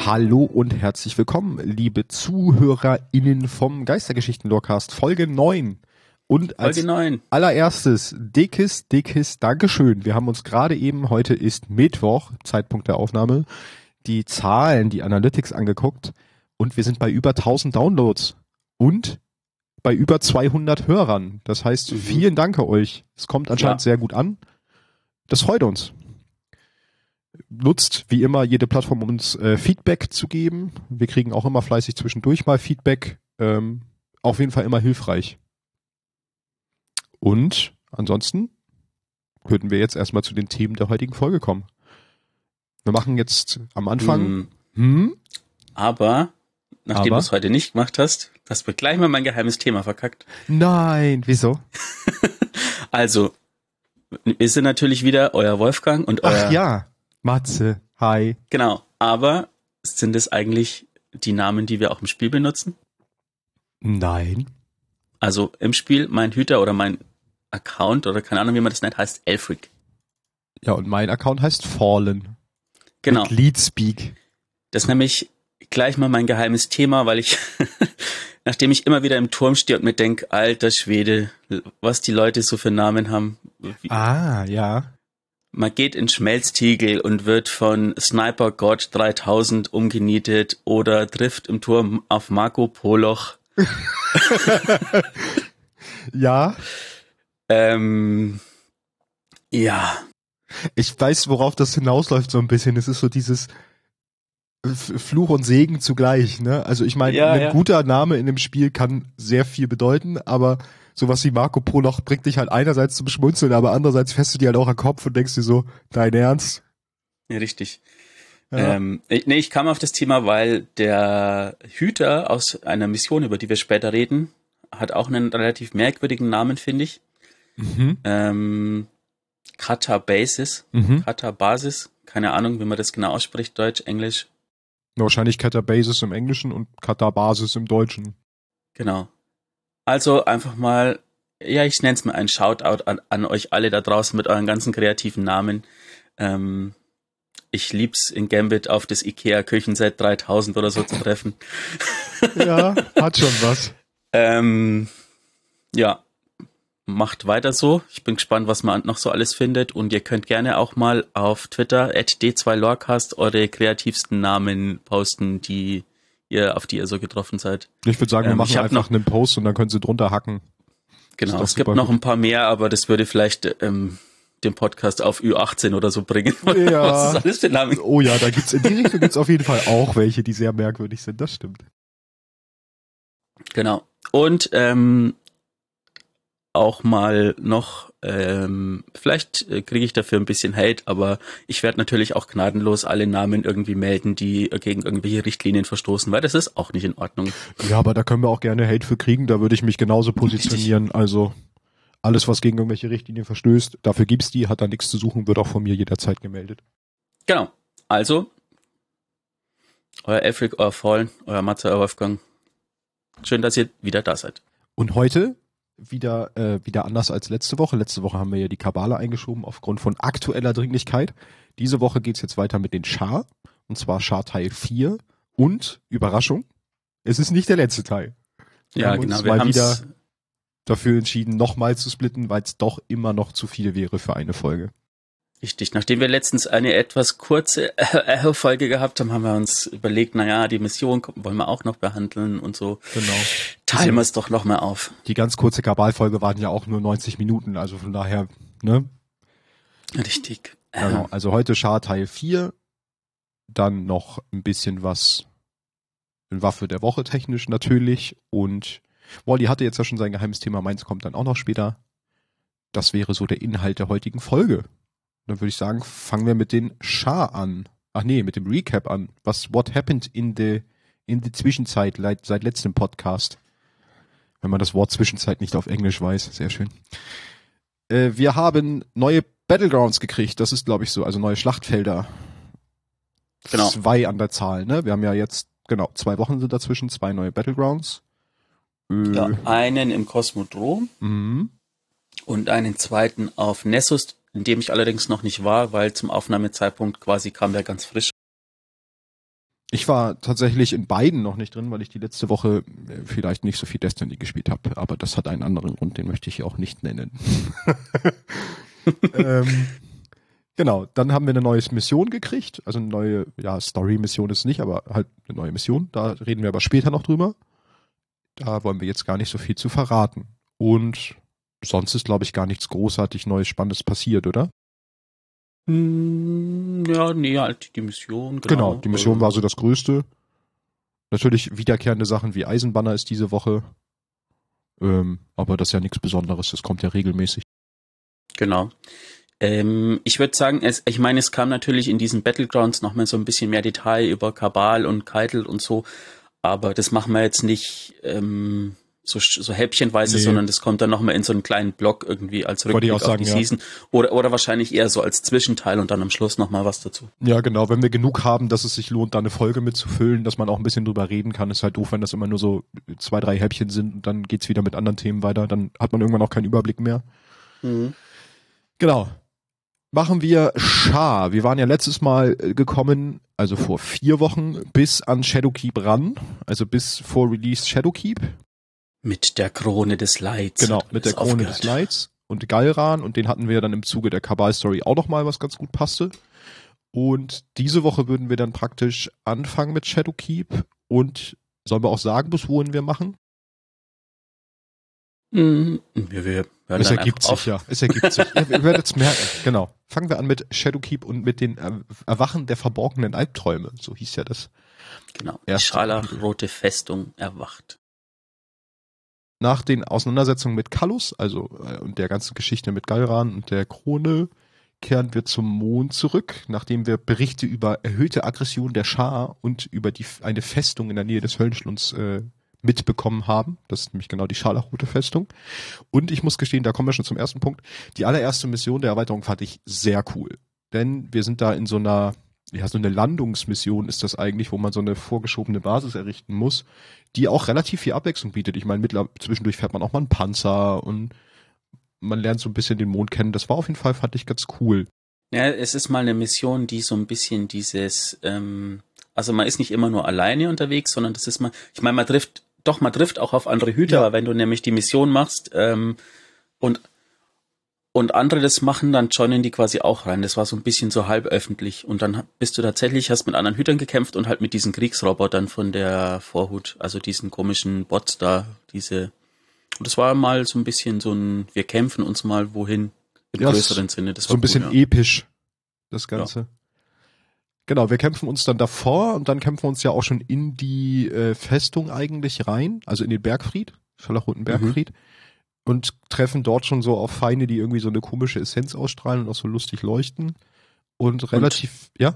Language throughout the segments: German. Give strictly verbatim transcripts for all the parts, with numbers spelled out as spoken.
Hallo und herzlich willkommen, liebe ZuhörerInnen vom Geistergeschichten-Lorecast, Folge neun. Und als Folge neun. allererstes, dickes, dickes Dankeschön. Wir haben uns gerade eben, heute ist Mittwoch, Zeitpunkt der Aufnahme, die Zahlen, die Analytics angeguckt und wir sind bei über tausend Downloads und bei über zweihundert Hörern. Das heißt, Mhm. vielen Dank an euch. Es kommt anscheinend Ja. sehr gut an. Das freut uns. Nutzt wie immer jede Plattform, um uns äh, Feedback zu geben. Wir kriegen auch immer fleißig zwischendurch mal Feedback. Ähm, auf jeden Fall immer hilfreich. Und ansonsten könnten wir jetzt erstmal zu den Themen der heutigen Folge kommen. Wir machen jetzt am Anfang. Hm. Hm? Aber, nachdem Aber? du es heute nicht gemacht hast, hast du gleich mal mein geheimes Thema verkackt. Nein, wieso? Also, wir sind natürlich wieder euer Wolfgang und euer... Ach ja, Matze, hi. Genau, aber sind es eigentlich die Namen, die wir auch im Spiel benutzen? Nein. Also im Spiel, mein Hüter oder mein Account oder keine Ahnung, wie man das nennt, heißt Elfric. Ja, und mein Account heißt Fallen. Genau. Mit Leadspeak. Das ist nämlich gleich mal mein geheimes Thema, weil ich, nachdem ich immer wieder im Turm stehe und mir denke, alter Schwede, was die Leute so für Namen haben. Wie, Ah, ja. Man geht in Schmelztiegel und wird von Sniper God dreitausend umgenietet oder trifft im Turm auf Marco Poloch. Ja. Ähm, ja. Ich weiß, worauf das hinausläuft so ein bisschen. Es ist so dieses F- Fluch und Segen zugleich, ne? Also ich meine, Ja, ein ja. guter Name in dem Spiel kann sehr viel bedeuten, aber sowas wie Marco Poloch bringt dich halt einerseits zum Schmunzeln, aber andererseits fährst du dir halt auch am Kopf und denkst dir so, dein Ernst? Ja, richtig. Ja. Ähm, ich, nee, ich kam auf das Thema, weil der Hüter aus einer Mission, über die wir später reden, hat auch einen relativ merkwürdigen Namen, finde ich. Mhm. Ähm, Katabasis. Mhm. Katabasis. Keine Ahnung, wie man das genau ausspricht, Deutsch, Englisch. Wahrscheinlich Katabasis im Englischen und Katabasis im Deutschen. Genau. Also einfach mal, ja, ich nenne es mal ein Shoutout an, an euch alle da draußen mit euren ganzen kreativen Namen. Ähm, ich lieb's in Gambit auf das Ikea Küchenset dreitausend oder so zu treffen. Ja, hat schon was. Ähm, ja, macht weiter so. Ich bin gespannt, was man noch so alles findet. Und ihr könnt gerne auch mal auf Twitter at d zwei lorecast eure kreativsten Namen posten, die ihr, auf die ihr so getroffen seid. Ich würde sagen, wir Ähm, machen ich hab einfach noch- einen Post und dann können sie drunter hacken. Genau, doch es gibt super noch gut. ein paar mehr, aber das würde vielleicht ähm, den Podcast auf Ü achtzehn oder so bringen. Ja. Was ist alles für Namen? Oh ja, da gibt's in die Richtung gibt's auf jeden Fall auch welche, die sehr merkwürdig sind. Das stimmt. Genau. Und ähm, auch mal noch, ähm, vielleicht äh, kriege ich dafür ein bisschen Hate, aber ich werde natürlich auch gnadenlos alle Namen irgendwie melden, die äh, gegen irgendwelche Richtlinien verstoßen, weil das ist auch nicht in Ordnung. Ja, aber da können wir auch gerne Hate für kriegen. Da würde ich mich genauso positionieren. Also alles, was gegen irgendwelche Richtlinien verstößt, dafür gibt's die, hat da nichts zu suchen, wird auch von mir jederzeit gemeldet. Genau. Also, euer Elfric, euer Fallen, euer Matze, euer Wolfgang. Schön, dass ihr wieder da seid. Und heute wieder äh, wieder anders als letzte Woche. Letzte Woche haben wir ja die Kabale eingeschoben aufgrund von aktueller Dringlichkeit. Diese Woche geht's jetzt weiter mit den Schar. Und zwar Schar Teil vier. Und, Überraschung, es ist nicht der letzte Teil. Wir Ja, haben uns genau. Wir mal haben wieder es. dafür entschieden, nochmal zu splitten, weil es doch immer noch zu viel wäre für eine Folge. Richtig, nachdem wir letztens eine etwas kurze äh, Folge gehabt haben, haben wir uns überlegt, naja, die Mission wollen wir auch noch behandeln und so. Genau. Teilen wir es doch noch mal auf. Die ganz kurze Kabal-Folge waren ja auch nur neunzig Minuten, also von daher, ne? Richtig. Genau. Also heute Schar Teil vier, dann noch ein bisschen was in Waffe der Woche technisch natürlich und Wally hatte jetzt ja schon sein geheimes Thema, meins kommt dann auch noch später. Das wäre so der Inhalt der heutigen Folge. Dann würde ich sagen, fangen wir mit den Schar an. Ach nee, mit dem Recap an. Was, what happened in the, in the Zwischenzeit, seit, seit letztem Podcast? Wenn man das Wort Zwischenzeit nicht auf Englisch weiß. Sehr schön. Äh, wir haben neue Battlegrounds gekriegt. Das ist, glaube ich, so. Also neue Schlachtfelder. Genau. Zwei an der Zahl, ne? Wir haben ja jetzt, genau, zwei Wochen sind dazwischen, zwei neue Battlegrounds. Äh, Ja, einen im Kosmodrom mhm. und einen zweiten auf Nessus, in dem ich allerdings noch nicht war, weil zum Aufnahmezeitpunkt quasi kam der ganz frisch. Ich war tatsächlich in beiden noch nicht drin, weil ich die letzte Woche vielleicht nicht so viel Destiny gespielt habe. Aber das hat einen anderen Grund, den möchte ich hier auch nicht nennen. ähm, genau, dann haben wir eine neue Mission gekriegt. Also eine neue, ja, Story-Mission ist nicht, aber halt eine neue Mission. Da reden wir aber später noch drüber. Da wollen wir jetzt gar nicht so viel zu verraten. Und sonst ist, glaube ich, gar nichts großartig Neues, Spannendes passiert, oder? Ja, nee, halt die Mission. Genau, Genau, die Mission ähm, war so das Größte. Natürlich wiederkehrende Sachen wie Eisenbanner ist diese Woche. Ähm, aber das ist ja nichts Besonderes, das kommt ja regelmäßig. Genau. Ähm, ich würde sagen, es, ich meine, es kam natürlich in diesen Battlegrounds noch mal so ein bisschen mehr Detail über Kabal und Keitel und so, aber das machen wir jetzt nicht ähm, so, so häppchenweise, Nee. sondern das kommt dann noch mal in so einen kleinen Block irgendwie als Wollte ich Rückblick auch sagen, auf die ja. Season oder, oder wahrscheinlich eher so als Zwischenteil und dann am Schluss noch mal was dazu. Ja, genau, wenn wir genug haben, dass es sich lohnt, da eine Folge mitzufüllen, dass man auch ein bisschen drüber reden kann. Ist halt doof, wenn das immer nur so zwei, drei Häppchen sind und dann geht's wieder mit anderen Themen weiter. Dann hat man irgendwann auch keinen Überblick mehr. Mhm. Genau. Machen wir Shah. Wir waren ja letztes Mal äh, gekommen, also vor vier Wochen, bis an Shadowkeep ran. Also bis vor Release Shadowkeep. Mit der Krone des Leids. Genau, hat mit der alles Krone aufgehört. des Leids und Galran. Und den hatten wir dann im Zuge der Kabal-Story auch nochmal, was ganz gut passte. Und diese Woche würden wir dann praktisch anfangen mit Shadowkeep. Und sollen wir auch sagen, bis wohin wir machen? Mhm. Wir, wir hören Es dann ergibt einfach sich, auf. ja. Es ergibt sich. Ihr, ihr werdet es merken. Genau. Fangen wir an mit Shadowkeep und mit den äh, Erwachen der verborgenen Albträume. So hieß ja das. Genau. Die Erste scharlachrote Festung erwacht. Nach den Auseinandersetzungen mit Kallus, also äh, und der ganzen Geschichte mit Galran und der Krone, kehren wir zum Mond zurück, nachdem wir Berichte über erhöhte Aggression der Schar und über die eine Festung in der Nähe des Höllenschlunds äh, mitbekommen haben. Das ist nämlich genau die Scharlachrote Festung. Und ich muss gestehen, da kommen wir schon zum ersten Punkt. Die allererste Mission der Erweiterung fand ich sehr cool. Denn wir sind da in so einer, ja, so eine Landungsmission ist das eigentlich, wo man so eine vorgeschobene Basis errichten muss, die auch relativ viel Abwechslung bietet. Ich meine, mittler- zwischendurch fährt man auch mal einen Panzer und man lernt so ein bisschen den Mond kennen. Das war auf jeden Fall, fand ich ganz cool. Ja, es ist mal eine Mission, die so ein bisschen dieses, ähm, also man ist nicht immer nur alleine unterwegs, sondern das ist mal, ich meine, man trifft, doch, man trifft auch auf andere Hüter, Ja. aber wenn du nämlich die Mission machst ähm, und und andere das machen, dann joinen die quasi auch rein. Das war so ein bisschen so halb öffentlich. Und dann bist du tatsächlich, hast mit anderen Hütern gekämpft und halt mit diesen Kriegsrobotern von der Vorhut, also diesen komischen Bots da, diese. Und das war mal so ein bisschen so ein, wir kämpfen uns mal wohin im Ja, größeren Sinne. Das So war ein bisschen cool, ja. episch, das Ganze. Genau, wir kämpfen uns dann davor und dann kämpfen wir uns ja auch schon in die äh, Festung eigentlich rein, also in den Bergfried, Scharlachroten Bergfried, und treffen dort schon so auf Feinde, die irgendwie so eine komische Essenz ausstrahlen und auch so lustig leuchten. Und relativ, ja,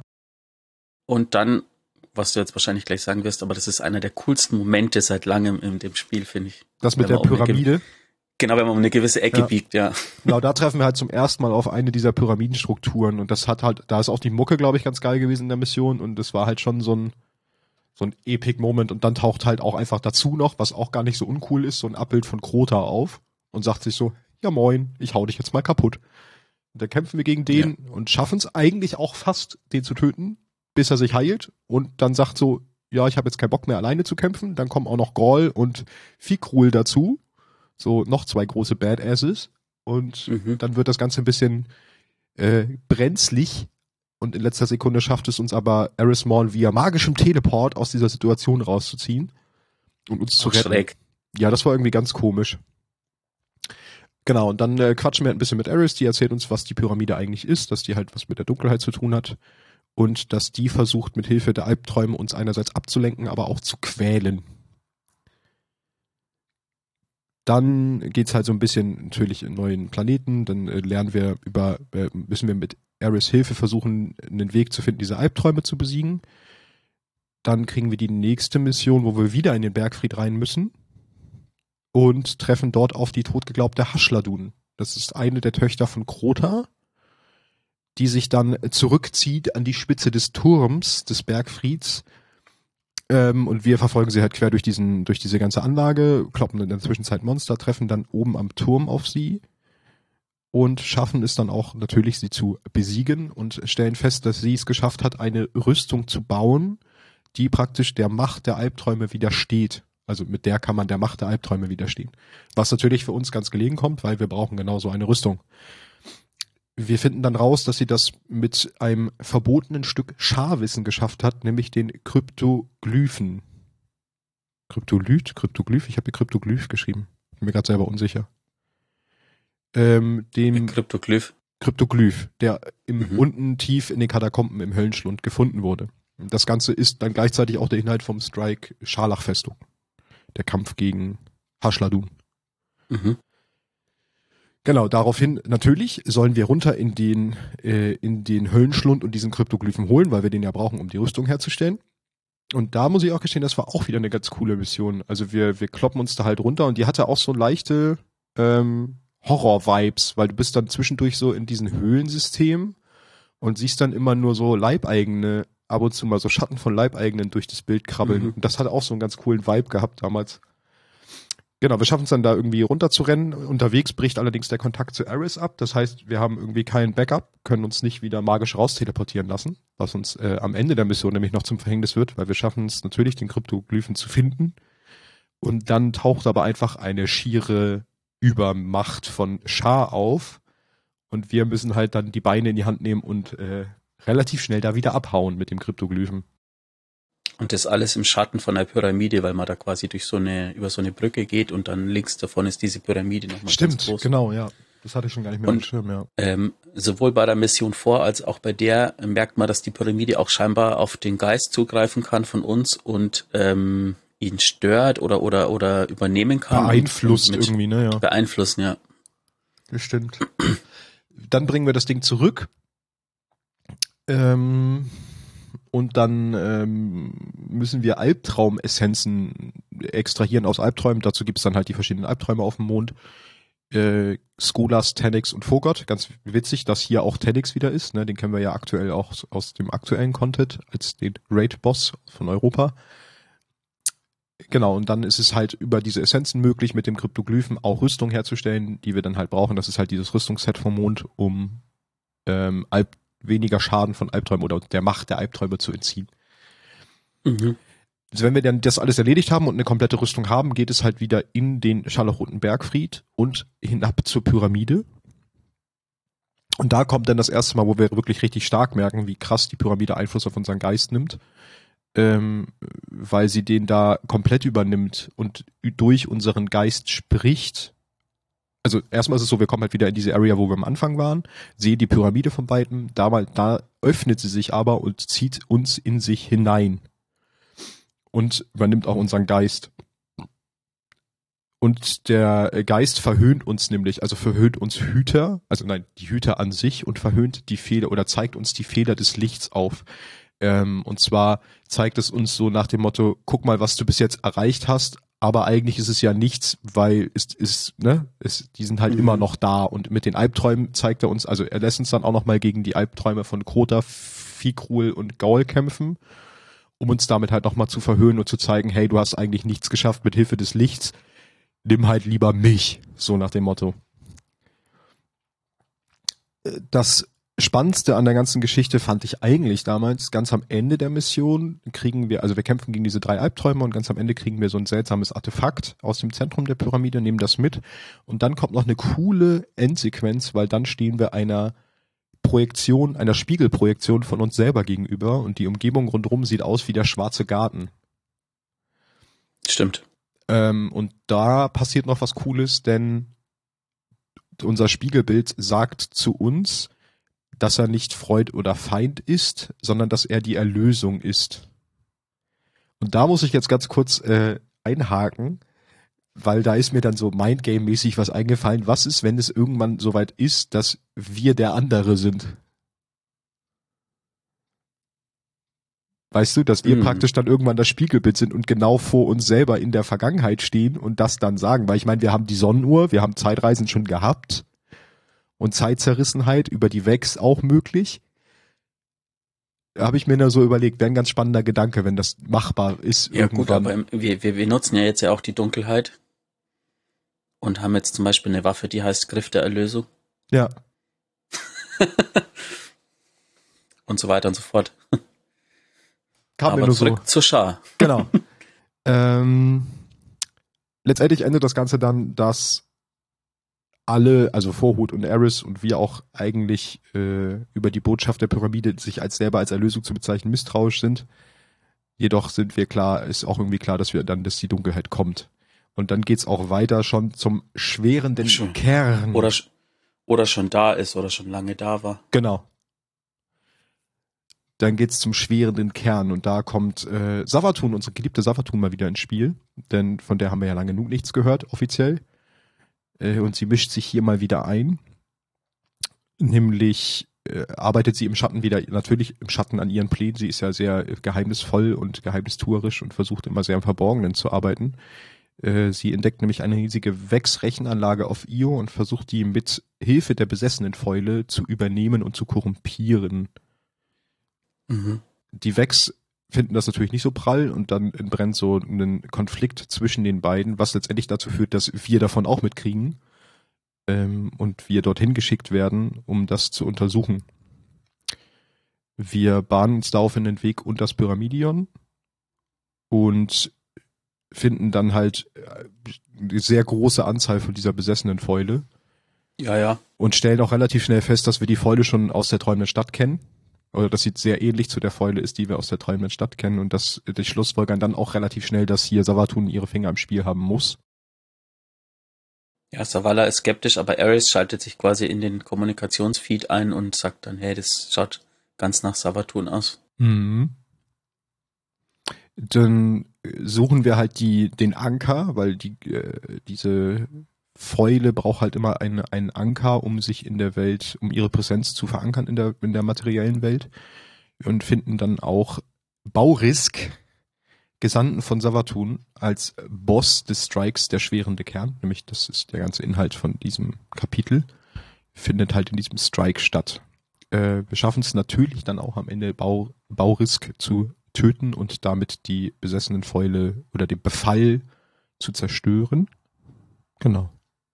Und dann, was du jetzt wahrscheinlich gleich sagen wirst, aber das ist einer der coolsten Momente seit langem in dem Spiel, finde ich. das mit Wenn der man um eine Pyramide. Genau, wenn man um eine gewisse Ecke Ja. biegt, ja. Genau, da treffen wir halt zum ersten Mal auf eine dieser Pyramidenstrukturen und das hat halt, da ist auch die Mucke, glaube ich, ganz geil gewesen in der Mission und das war halt schon so ein so ein Epic Moment und dann taucht halt auch einfach dazu noch, was auch gar nicht so uncool ist, so ein Abbild von Krota auf und sagt sich so, ja moin, ich hau dich jetzt mal kaputt. Und dann kämpfen wir gegen den und schaffen es eigentlich auch fast, den zu töten, bis er sich heilt und dann sagt so, ja, ich habe jetzt keinen Bock mehr alleine zu kämpfen, dann kommen auch noch Grawl und Fikrul dazu, so noch zwei große Badasses und Mhm. dann wird das Ganze ein bisschen äh, brenzlig und in letzter Sekunde schafft es uns aber Eris Morn via magischem Teleport aus dieser Situation rauszuziehen und uns zu Auch retten. schräg. Ja, das war irgendwie ganz komisch. Genau, und dann äh, quatschen wir ein bisschen mit Eris, die erzählt uns, was die Pyramide eigentlich ist, dass die halt was mit der Dunkelheit zu tun hat und dass die versucht, mit Hilfe der Albträume uns einerseits abzulenken, aber auch zu quälen. Dann geht's halt so ein bisschen natürlich in neuen Planeten, dann äh, lernen wir über, äh, müssen wir mit Eris Hilfe versuchen, einen Weg zu finden, diese Albträume zu besiegen. Dann kriegen wir die nächste Mission, wo wir wieder in den Bergfried rein müssen und treffen dort auf die totgeglaubte Haschladun. Das ist eine der Töchter von Krota, die sich dann zurückzieht an die Spitze des Turms des Bergfrieds. Ähm, und wir verfolgen sie halt quer durch diesen, durch diese ganze Anlage, kloppen in der Zwischenzeit Monster, treffen dann oben am Turm auf sie und schaffen es dann auch natürlich, sie zu besiegen und stellen fest, dass sie es geschafft hat, eine Rüstung zu bauen, die praktisch der Macht der Albträume widersteht. Also mit der kann man der Macht der Albträume widerstehen. Was natürlich für uns ganz gelegen kommt, weil wir brauchen genauso eine Rüstung. Wir finden dann raus, dass sie das mit einem verbotenen Stück Scharwissen geschafft hat, nämlich den Kryptoglyphen. Kryptolyt? Kryptoglyph? Ich habe hier Kryptoglyph geschrieben. Bin mir gerade selber unsicher. Ähm, dem Kryptoglyph. Kryptoglyph, der im, Mhm. unten tief in den Katakomben im Höllenschlund gefunden wurde. Das Ganze ist dann gleichzeitig auch der Inhalt vom Strike Scharlach-Festung. Der Kampf gegen Haschladun. Mhm. Genau, daraufhin natürlich sollen wir runter in den, äh, in den Höllenschlund und diesen Kryptoglyphen holen, weil wir den ja brauchen, um die Rüstung herzustellen. Und da muss ich auch gestehen, das war auch wieder eine ganz coole Mission. Also wir, wir kloppen uns da halt runter und die hatte auch so leichte ähm, Horror-Vibes, weil du bist dann zwischendurch so in diesen Höhlensystemen und siehst dann immer nur so Leibeigene, ab und zu mal so Schatten von Leibeigenen durch das Bild krabbeln. Mhm. Und das hat auch so einen ganz coolen Vibe gehabt damals. Genau, wir schaffen es dann da irgendwie runterzurennen. Unterwegs bricht allerdings der Kontakt zu Ares ab. Das heißt, wir haben irgendwie keinen Backup, können uns nicht wieder magisch rausteleportieren lassen, was uns äh, am Ende der Mission nämlich noch zum Verhängnis wird, weil wir schaffen es natürlich, den Kryptoglyphen zu finden. Und dann taucht aber einfach eine schiere Übermacht von Schar auf. Und wir müssen halt dann die Beine in die Hand nehmen und äh, relativ schnell da wieder abhauen mit dem Kryptoglyphen. Und das alles im Schatten von der Pyramide, weil man da quasi durch so eine, über so eine Brücke geht und dann links davon ist diese Pyramide nochmal Stimmt, ganz groß. genau, ja. Das hatte ich schon gar nicht mehr Und, auf dem Schirm, ja. Ähm, sowohl bei der Mission vor als auch bei der merkt man, dass die Pyramide auch scheinbar auf den Geist zugreifen kann von uns und ähm, ihn stört oder oder oder übernehmen kann. Beeinflusst und, und irgendwie, ne, ja. Beeinflussen, ja. Das stimmt. Dann bringen wir das Ding zurück. Ähm, und dann ähm, müssen wir Albtraumessenzen extrahieren aus Albträumen. Dazu gibt es dann halt die verschiedenen Albträume auf dem Mond. Äh, Skolas, Tennix und Fogott. Ganz witzig, dass hier auch Tennix wieder ist. Ne? Den kennen wir ja aktuell auch aus dem aktuellen Content als den Raid-Boss von Europa. Genau, und dann ist es halt über diese Essenzen möglich, mit dem Kryptoglyphen auch Rüstung herzustellen, die wir dann halt brauchen. Das ist halt dieses Rüstungsset vom Mond, um ähm, Alb weniger Schaden von Albträumen oder der Macht der Albträume zu entziehen. Mhm. Also wenn wir dann das alles erledigt haben und eine komplette Rüstung haben, geht es halt wieder in den Scharlachroten Bergfried und hinab zur Pyramide. Und da kommt dann das erste Mal, wo wir wirklich richtig stark merken, wie krass die Pyramide Einfluss auf unseren Geist nimmt. Ähm, weil sie den da komplett übernimmt und durch unseren Geist spricht. Also erstmal ist es so, wir kommen halt wieder in diese Area, wo wir am Anfang waren, sehen die Pyramide von Weitem, da, mal, da öffnet sie sich aber und zieht uns in sich hinein und übernimmt auch unseren Geist. Und der Geist verhöhnt uns nämlich, also verhöhnt uns Hüter, also nein, die Hüter an sich und verhöhnt die Fehler oder zeigt uns die Fehler des Lichts auf. Ähm, und zwar zeigt es uns so nach dem Motto, guck mal, was du bis jetzt erreicht hast, aber eigentlich ist es ja nichts, weil es ist, ne, es, die sind halt mhm. immer noch da. Und mit den Albträumen zeigt er uns, also er lässt uns dann auch nochmal gegen die Albträume von Krota, Fikrul und Gaul kämpfen, um uns damit halt nochmal zu verhöhnen und zu zeigen, hey, du hast eigentlich nichts geschafft mit Hilfe des Lichts, nimm halt lieber mich, so nach dem Motto. Das Spannendste an der ganzen Geschichte fand ich eigentlich damals, ganz am Ende der Mission kriegen wir, also wir kämpfen gegen diese drei Albträume und ganz am Ende kriegen wir so ein seltsames Artefakt aus dem Zentrum der Pyramide, nehmen das mit und dann kommt noch eine coole Endsequenz, weil dann stehen wir einer Projektion, einer Spiegelprojektion von uns selber gegenüber und die Umgebung rundherum sieht aus wie der schwarze Garten. Stimmt. Ähm, und da passiert noch was Cooles, denn unser Spiegelbild sagt zu uns, dass er nicht Freund oder Feind ist, sondern dass er die Erlösung ist. Und da muss ich jetzt ganz kurz äh, einhaken, weil da ist mir dann so Mindgame-mäßig was eingefallen. Was ist, wenn es irgendwann soweit ist, dass wir der andere sind? Weißt du, dass wir mm. praktisch dann irgendwann das Spiegelbild sind und genau vor uns selber in der Vergangenheit stehen und das dann sagen. Weil ich meine, wir haben die Sonnenuhr, wir haben Zeitreisen schon gehabt. Und Zeitzerrissenheit über die Vex auch möglich. Da habe ich mir nur so überlegt, wäre ein ganz spannender Gedanke, wenn das machbar ist. Ja irgendwann. Gut, aber wir, wir, wir nutzen ja jetzt ja auch die Dunkelheit und haben jetzt zum Beispiel eine Waffe, die heißt Griff der Erlösung. Ja. Und so weiter und so fort. Kam Aber mir nur zurück so. zur Schar. Genau. ähm, letztendlich endet das Ganze dann, dass alle, also Vorhut und Eris und wir auch eigentlich äh, über die Botschaft der Pyramide sich als selber als Erlösung zu bezeichnen misstrauisch sind. Jedoch sind wir klar, ist auch irgendwie klar, dass wir dann, dass die Dunkelheit kommt. Und dann geht's auch weiter schon zum schwerenden Schon. Kern. Oder, oder schon da ist oder schon lange da war. Genau. Dann geht's zum schwerenden Kern und da kommt äh, Savathun, unsere geliebte Savathun, mal wieder ins Spiel, denn von der haben wir ja lange genug nichts gehört, offiziell. Äh, und sie mischt sich hier mal wieder ein. Nämlich äh, arbeitet sie im Schatten wieder, natürlich im Schatten an ihren Plänen. Sie ist ja sehr äh, geheimnisvoll und geheimnistuerisch und versucht immer sehr im Verborgenen zu arbeiten. Äh, sie entdeckt nämlich eine riesige Vex-Rechenanlage auf Io und versucht die mit Hilfe der besessenen Fäule zu übernehmen und zu korrumpieren. Mhm. Die Vex finden das natürlich nicht so prall und dann entbrennt so ein Konflikt zwischen den beiden, was letztendlich dazu führt, dass wir davon auch mitkriegen ähm, und wir dorthin geschickt werden, um das zu untersuchen. Wir bahnen uns daraufhin den Weg unter das Pyramidion und finden dann halt eine sehr große Anzahl von dieser besessenen Fäule. Ja, ja. Und stellen auch relativ schnell fest, dass wir die Fäule schon aus der träumenden Stadt kennen. Oder dass sie sehr ähnlich zu der Fäule ist, die wir aus der träumenden Stadt kennen. Und dass die Schlussfolgern dann auch relativ schnell, dass hier Savathun ihre Finger im Spiel haben muss. Ja, Zavala ist skeptisch, aber Eris schaltet sich quasi in den Kommunikationsfeed ein und sagt dann, hey, das schaut ganz nach Savathun aus. Mhm. Dann suchen wir halt die, den Anker, weil die, äh, diese Fäule braucht halt immer eine, einen Anker, um sich in der Welt, um ihre Präsenz zu verankern in der, in der materiellen Welt. Und finden dann auch Baurisk, Gesandten von Savathun, als Boss des Strikes, der schwerende Kern. Nämlich, das ist der ganze Inhalt von diesem Kapitel. Findet halt in diesem Strike statt. Äh, wir schaffen es natürlich dann auch am Ende Bau, Baurisk zu töten und damit die besessenen Fäule oder den Befall zu zerstören. Genau.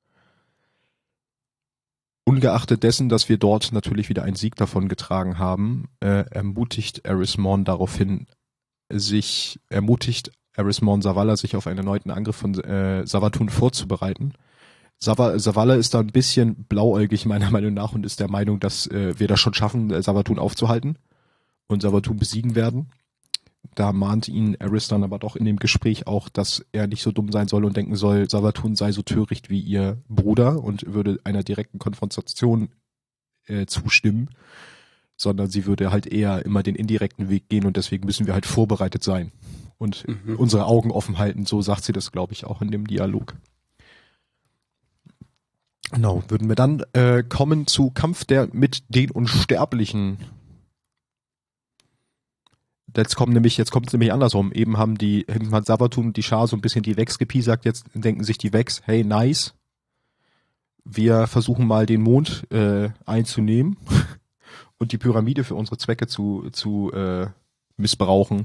Ungeachtet dessen, dass wir dort natürlich wieder einen Sieg davon getragen haben, äh, ermutigt Eris Morn daraufhin, sich, ermutigt Eris Morn Zavala, sich auf einen erneuten Angriff von äh, Savathun vorzubereiten. Zav- Zavala ist da ein bisschen blauäugig meiner Meinung nach und ist der Meinung, dass äh, wir das schon schaffen, äh, Savathun aufzuhalten und Savathun besiegen werden. Da mahnt ihn Eris dann aber doch in dem Gespräch auch, dass er nicht so dumm sein soll und denken soll, Savathun sei so töricht wie ihr Bruder und würde einer direkten Konfrontation äh, zustimmen, sondern sie würde halt eher immer den indirekten Weg gehen und deswegen müssen wir halt vorbereitet sein und Mhm. unsere Augen offen halten. So sagt sie das, glaube ich, auch in dem Dialog. Genau, würden wir dann äh, kommen zu Kampf der mit den Unsterblichen. Jetzt kommt nämlich, jetzt kommt es nämlich andersrum. Eben haben die, eben hat Savathun und die Schar so ein bisschen die Vex gepiesackt, jetzt denken sich die Vex, hey, nice. Wir versuchen mal den Mond äh, einzunehmen und die Pyramide für unsere Zwecke zu, zu äh, missbrauchen.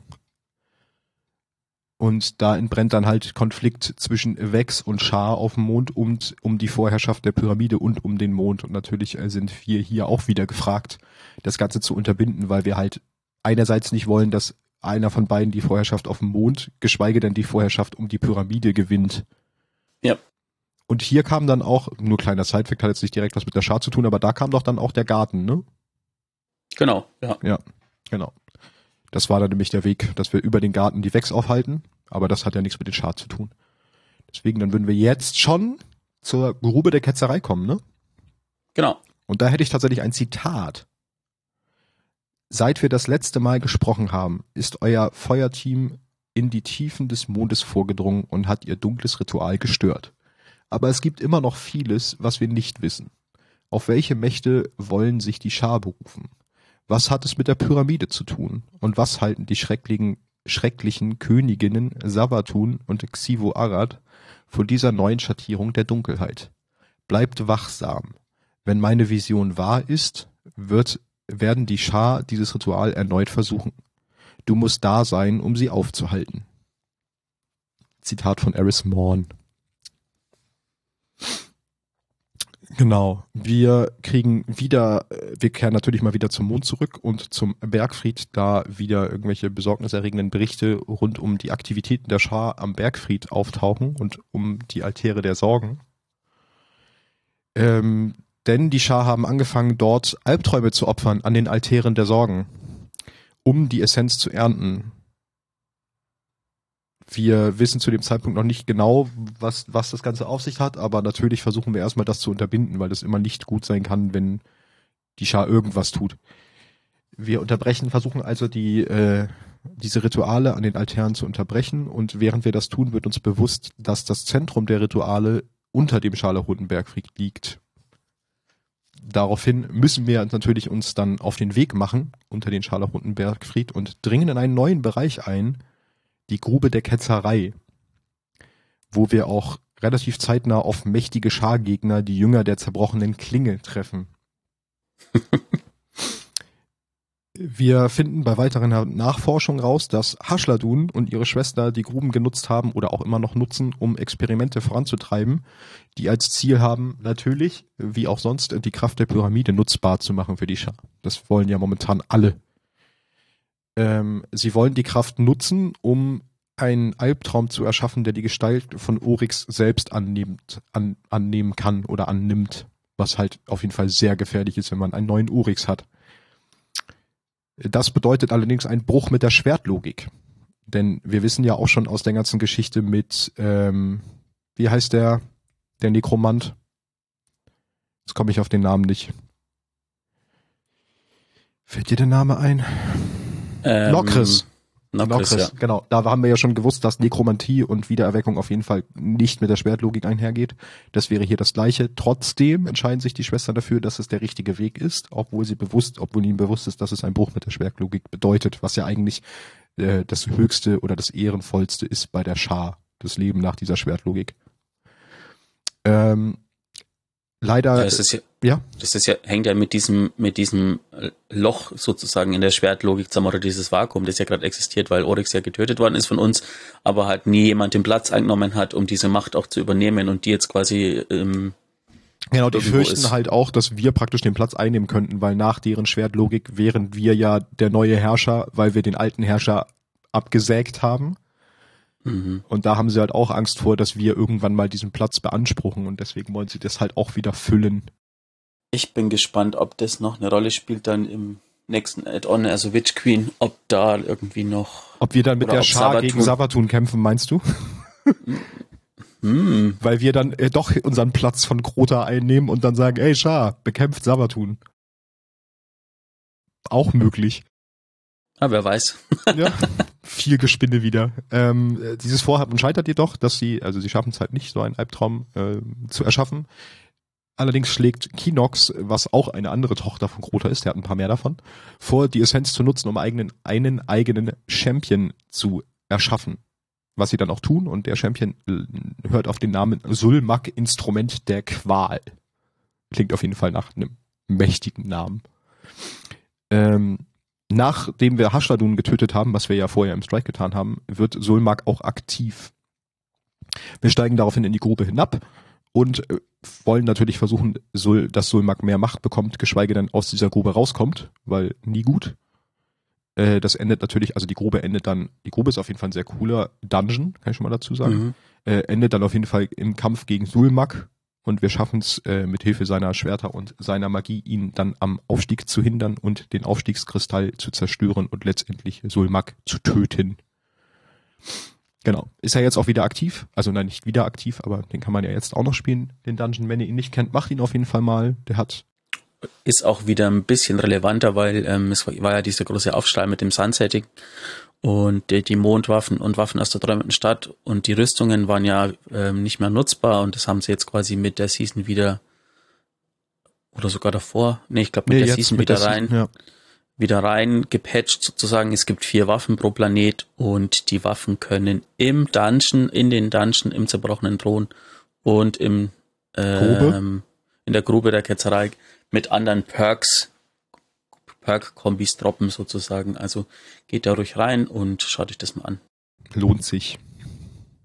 Und da entbrennt dann halt Konflikt zwischen Vex und Schar auf dem Mond und um die Vorherrschaft der Pyramide und um den Mond. Und natürlich äh, sind wir hier auch wieder gefragt, das Ganze zu unterbinden, weil wir halt einerseits nicht wollen, dass einer von beiden die Vorherrschaft auf dem Mond, geschweige denn die Vorherrschaft um die Pyramide gewinnt. Ja. Und hier kam dann auch, nur kleiner Sidefact, hat jetzt nicht direkt was mit der Schar zu tun, aber da kam doch dann auch der Garten, ne? Genau, ja. Ja, genau. Das war dann nämlich der Weg, dass wir über den Garten die Vex aufhalten, aber das hat ja nichts mit den Schar zu tun. Deswegen, dann würden wir jetzt schon zur Grube der Ketzerei kommen, ne? Genau. Und da hätte ich tatsächlich ein Zitat. Seit wir das letzte Mal gesprochen haben, ist euer Feuerteam in die Tiefen des Mondes vorgedrungen und hat ihr dunkles Ritual gestört. Aber es gibt immer noch vieles, was wir nicht wissen. Auf welche Mächte wollen sich die Schar berufen? Was hat es mit der Pyramide zu tun? Und was halten die schrecklichen, schrecklichen Königinnen Savathun und Xivu Arad von dieser neuen Schattierung der Dunkelheit? Bleibt wachsam. Wenn meine Vision wahr ist, wird werden die Schar dieses Ritual erneut versuchen. Du musst da sein, um sie aufzuhalten. Zitat von Eris Morn. Genau. Wir kriegen wieder, wir kehren natürlich mal wieder zum Mond zurück und zum Bergfried, da wieder irgendwelche besorgniserregenden Berichte rund um die Aktivitäten der Schar am Bergfried auftauchen und um die Altäre der Sorgen. Ähm, denn die Schar haben angefangen, dort Albträume zu opfern an den Altären der Sorgen, um die Essenz zu ernten. Wir wissen zu dem Zeitpunkt noch nicht genau, was, was das Ganze auf sich hat, aber natürlich versuchen wir erstmal das zu unterbinden, weil das immer nicht gut sein kann, wenn die Schar irgendwas tut. Wir unterbrechen, versuchen also die, äh, diese Rituale an den Altären zu unterbrechen, und während wir das tun, wird uns bewusst, dass das Zentrum der Rituale unter dem Scharlachroten Bergfried liegt. Daraufhin müssen wir natürlich uns dann auf den Weg machen unter den Scharlachroten Bergfried und dringen in einen neuen Bereich ein, die Grube der Ketzerei, wo wir auch relativ zeitnah auf mächtige Schargegner, die Jünger der zerbrochenen Klinge, treffen. Wir finden bei weiteren Nachforschungen raus, dass Hashladun und ihre Schwester die Gruben genutzt haben oder auch immer noch nutzen, um Experimente voranzutreiben, die als Ziel haben, natürlich, wie auch sonst, die Kraft der Pyramide nutzbar zu machen für die Schar. Das wollen ja momentan alle. Ähm, sie wollen die Kraft nutzen, um einen Albtraum zu erschaffen, der die Gestalt von Oryx selbst annimmt, an, annehmen kann oder annimmt, was halt auf jeden Fall sehr gefährlich ist, wenn man einen neuen Oryx hat. Das bedeutet allerdings einen Bruch mit der Schwertlogik. Denn wir wissen ja auch schon aus der ganzen Geschichte mit, ähm, wie heißt der, der Nekromant? Jetzt komme ich auf den Namen nicht. Fällt dir der Name ein? Ähm, Nokris. Nokris, Nokris, ja. genau. Da haben wir ja schon gewusst, dass Nekromantie und Wiedererweckung auf jeden Fall nicht mit der Schwertlogik einhergeht. Das wäre hier das Gleiche. Trotzdem entscheiden sich die Schwestern dafür, dass es der richtige Weg ist, obwohl sie bewusst, obwohl ihnen bewusst ist, dass es ein Bruch mit der Schwertlogik bedeutet, was ja eigentlich äh, das Höchste oder das Ehrenvollste ist bei der Schar, das Leben nach dieser Schwertlogik. Ähm, leider. Das ist ja, ja. Das ist ja, hängt ja mit diesem, mit diesem Loch sozusagen in der Schwertlogik zusammen, oder dieses Vakuum, das ja gerade existiert, weil Oryx ja getötet worden ist von uns, aber halt nie jemand den Platz eingenommen hat, um diese Macht auch zu übernehmen, und die jetzt quasi ähm, Genau, die fürchten ist. halt auch, dass wir praktisch den Platz einnehmen könnten, weil nach deren Schwertlogik wären wir ja der neue Herrscher, weil wir den alten Herrscher abgesägt haben. Mhm. Und da haben sie halt auch Angst vor, dass wir irgendwann mal diesen Platz beanspruchen, und deswegen wollen sie das halt auch wieder füllen. Ich bin gespannt, ob das noch eine Rolle spielt dann im nächsten Add-on, also Witch Queen, ob da irgendwie noch... Ob wir dann mit der Schar Savatun gegen Savatun kämpfen, meinst du? Hm. Weil wir dann äh, doch unseren Platz von Crota einnehmen und dann sagen, ey Schar, bekämpft Savatun. Auch möglich. Ah, wer weiß. Ja, viel Gespinne wieder. Ähm, dieses Vorhaben scheitert jedoch, dass sie, also sie schaffen es halt nicht, so einen Albtraum äh, zu erschaffen. Allerdings schlägt Kinox, was auch eine andere Tochter von Crota ist, der hat ein paar mehr davon, vor, die Essenz zu nutzen, um eigenen, einen eigenen Champion zu erschaffen. Was sie dann auch tun, und der Champion hört auf den Namen Sulmak, Instrument der Qual. Klingt auf jeden Fall nach einem mächtigen Namen. Ähm, nachdem wir Hashladun getötet haben, was wir ja vorher im Strike getan haben, wird Sulmak auch aktiv. Wir steigen daraufhin in die Grube hinab und äh, wollen natürlich versuchen, Sul, dass Sulmak mehr Macht bekommt, geschweige denn aus dieser Grube rauskommt, weil nie gut. Äh, das endet natürlich, also die Grube endet dann, die Grube ist auf jeden Fall ein sehr cooler Dungeon, kann ich schon mal dazu sagen. Mhm. Äh, endet dann auf jeden Fall im Kampf gegen Sulmak, und wir schaffen es äh, mit Hilfe seiner Schwerter und seiner Magie, ihn dann am Aufstieg zu hindern und den Aufstiegskristall zu zerstören und letztendlich Sulmak zu töten. Genau. Ist er jetzt auch wieder aktiv? Also nein, nicht wieder aktiv, aber den kann man ja jetzt auch noch spielen, den Dungeon. Wenn ihr ihn nicht kennt, macht ihn auf jeden Fall mal. Der hat... Ist auch wieder ein bisschen relevanter, weil ähm, es war ja dieser große Aufschrei mit dem Sunsetting und die, die Mondwaffen und Waffen aus der träumenden Stadt, und die Rüstungen waren ja ähm, nicht mehr nutzbar, und das haben sie jetzt quasi mit der Season wieder, oder sogar davor, nee, ich glaube mit nee, der Season mit wieder der rein, Season, ja. wieder rein gepatcht sozusagen. Es gibt vier Waffen pro Planet, und die Waffen können im Dungeon, in den Dungeon, im zerbrochenen Thron und im ähm, in der Grube der Ketzerei mit anderen Perks, Perk-Kombis droppen sozusagen. Also geht da ruhig rein und schaut euch das mal an. Lohnt sich.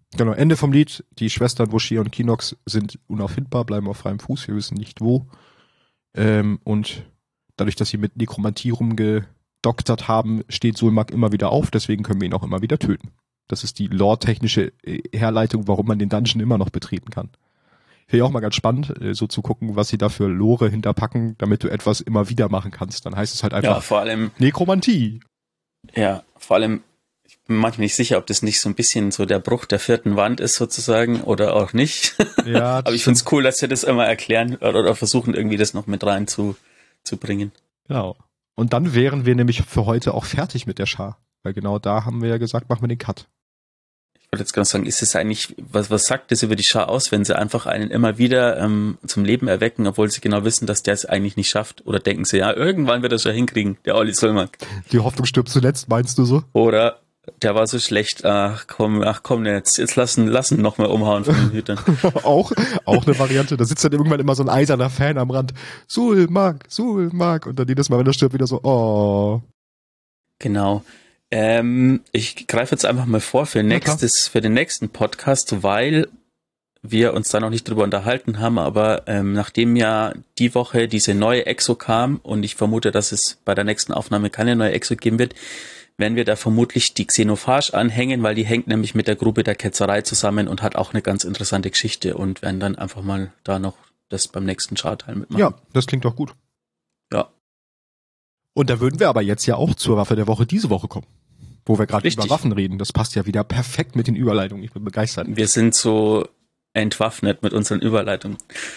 Genau, Ende vom Lied. Die Schwestern Voshir und Kinox sind unauffindbar, bleiben auf freiem Fuß, wir wissen nicht wo. Ähm, und dadurch, dass sie mit Nekromantie rumgedoktert haben, steht Sulmak immer wieder auf, deswegen können wir ihn auch immer wieder töten. Das ist die lore-technische Herleitung, warum man den Dungeon immer noch betreten kann. Finde ich auch mal ganz spannend, so zu gucken, was sie da für Lore hinterpacken, damit du etwas immer wieder machen kannst. Dann heißt es halt einfach ja, vor allem Nekromantie. Ja, vor allem, ich bin manchmal nicht sicher, ob das nicht so ein bisschen so der Bruch der vierten Wand ist sozusagen oder auch nicht. Ja, aber ich finde es cool, dass sie das immer erklären oder, oder versuchen irgendwie das noch mit rein zu, zu bringen. Genau. Und dann wären wir nämlich für heute auch fertig mit der Schar. Weil genau da haben wir ja gesagt, machen wir den Cut. Ich wollte jetzt gerade sagen, ist es eigentlich, was, was sagt das über die Schar aus, wenn sie einfach einen immer wieder ähm, zum Leben erwecken, obwohl sie genau wissen, dass der es eigentlich nicht schafft? Oder denken sie, ja, irgendwann wird er es schon hinkriegen, der Olli Sulmak. Die Hoffnung stirbt zuletzt, meinst du so? Oder der war so schlecht, ach komm, ach komm, jetzt, jetzt lassen, lassen noch mal umhauen von den Hütern. auch, auch eine Variante. Da sitzt dann irgendwann immer so ein eiserner Fan am Rand. Sulmak, Sulmak. Und dann jedes Mal, wenn er stirbt, wieder so, oh. Genau. Ähm, ich greife jetzt einfach mal vor für nächstes, für den nächsten Podcast, weil wir uns da noch nicht drüber unterhalten haben, aber ähm, nachdem ja die Woche diese neue Exo kam und ich vermute, dass es bei der nächsten Aufnahme keine neue Exo geben wird, werden wir da vermutlich die Xenophage anhängen, weil die hängt nämlich mit der Grube der Ketzerei zusammen und hat auch eine ganz interessante Geschichte und werden dann einfach mal da noch das beim nächsten Chart-Teil mitmachen. Ja, das klingt doch gut. Ja. Und da würden wir aber jetzt ja auch zur Waffe der Woche diese Woche kommen. Wo wir gerade Richtig. über Waffen reden. Das passt ja wieder perfekt mit den Überleitungen. Ich bin begeistert. Wir sind so entwaffnet mit unseren Überleitungen.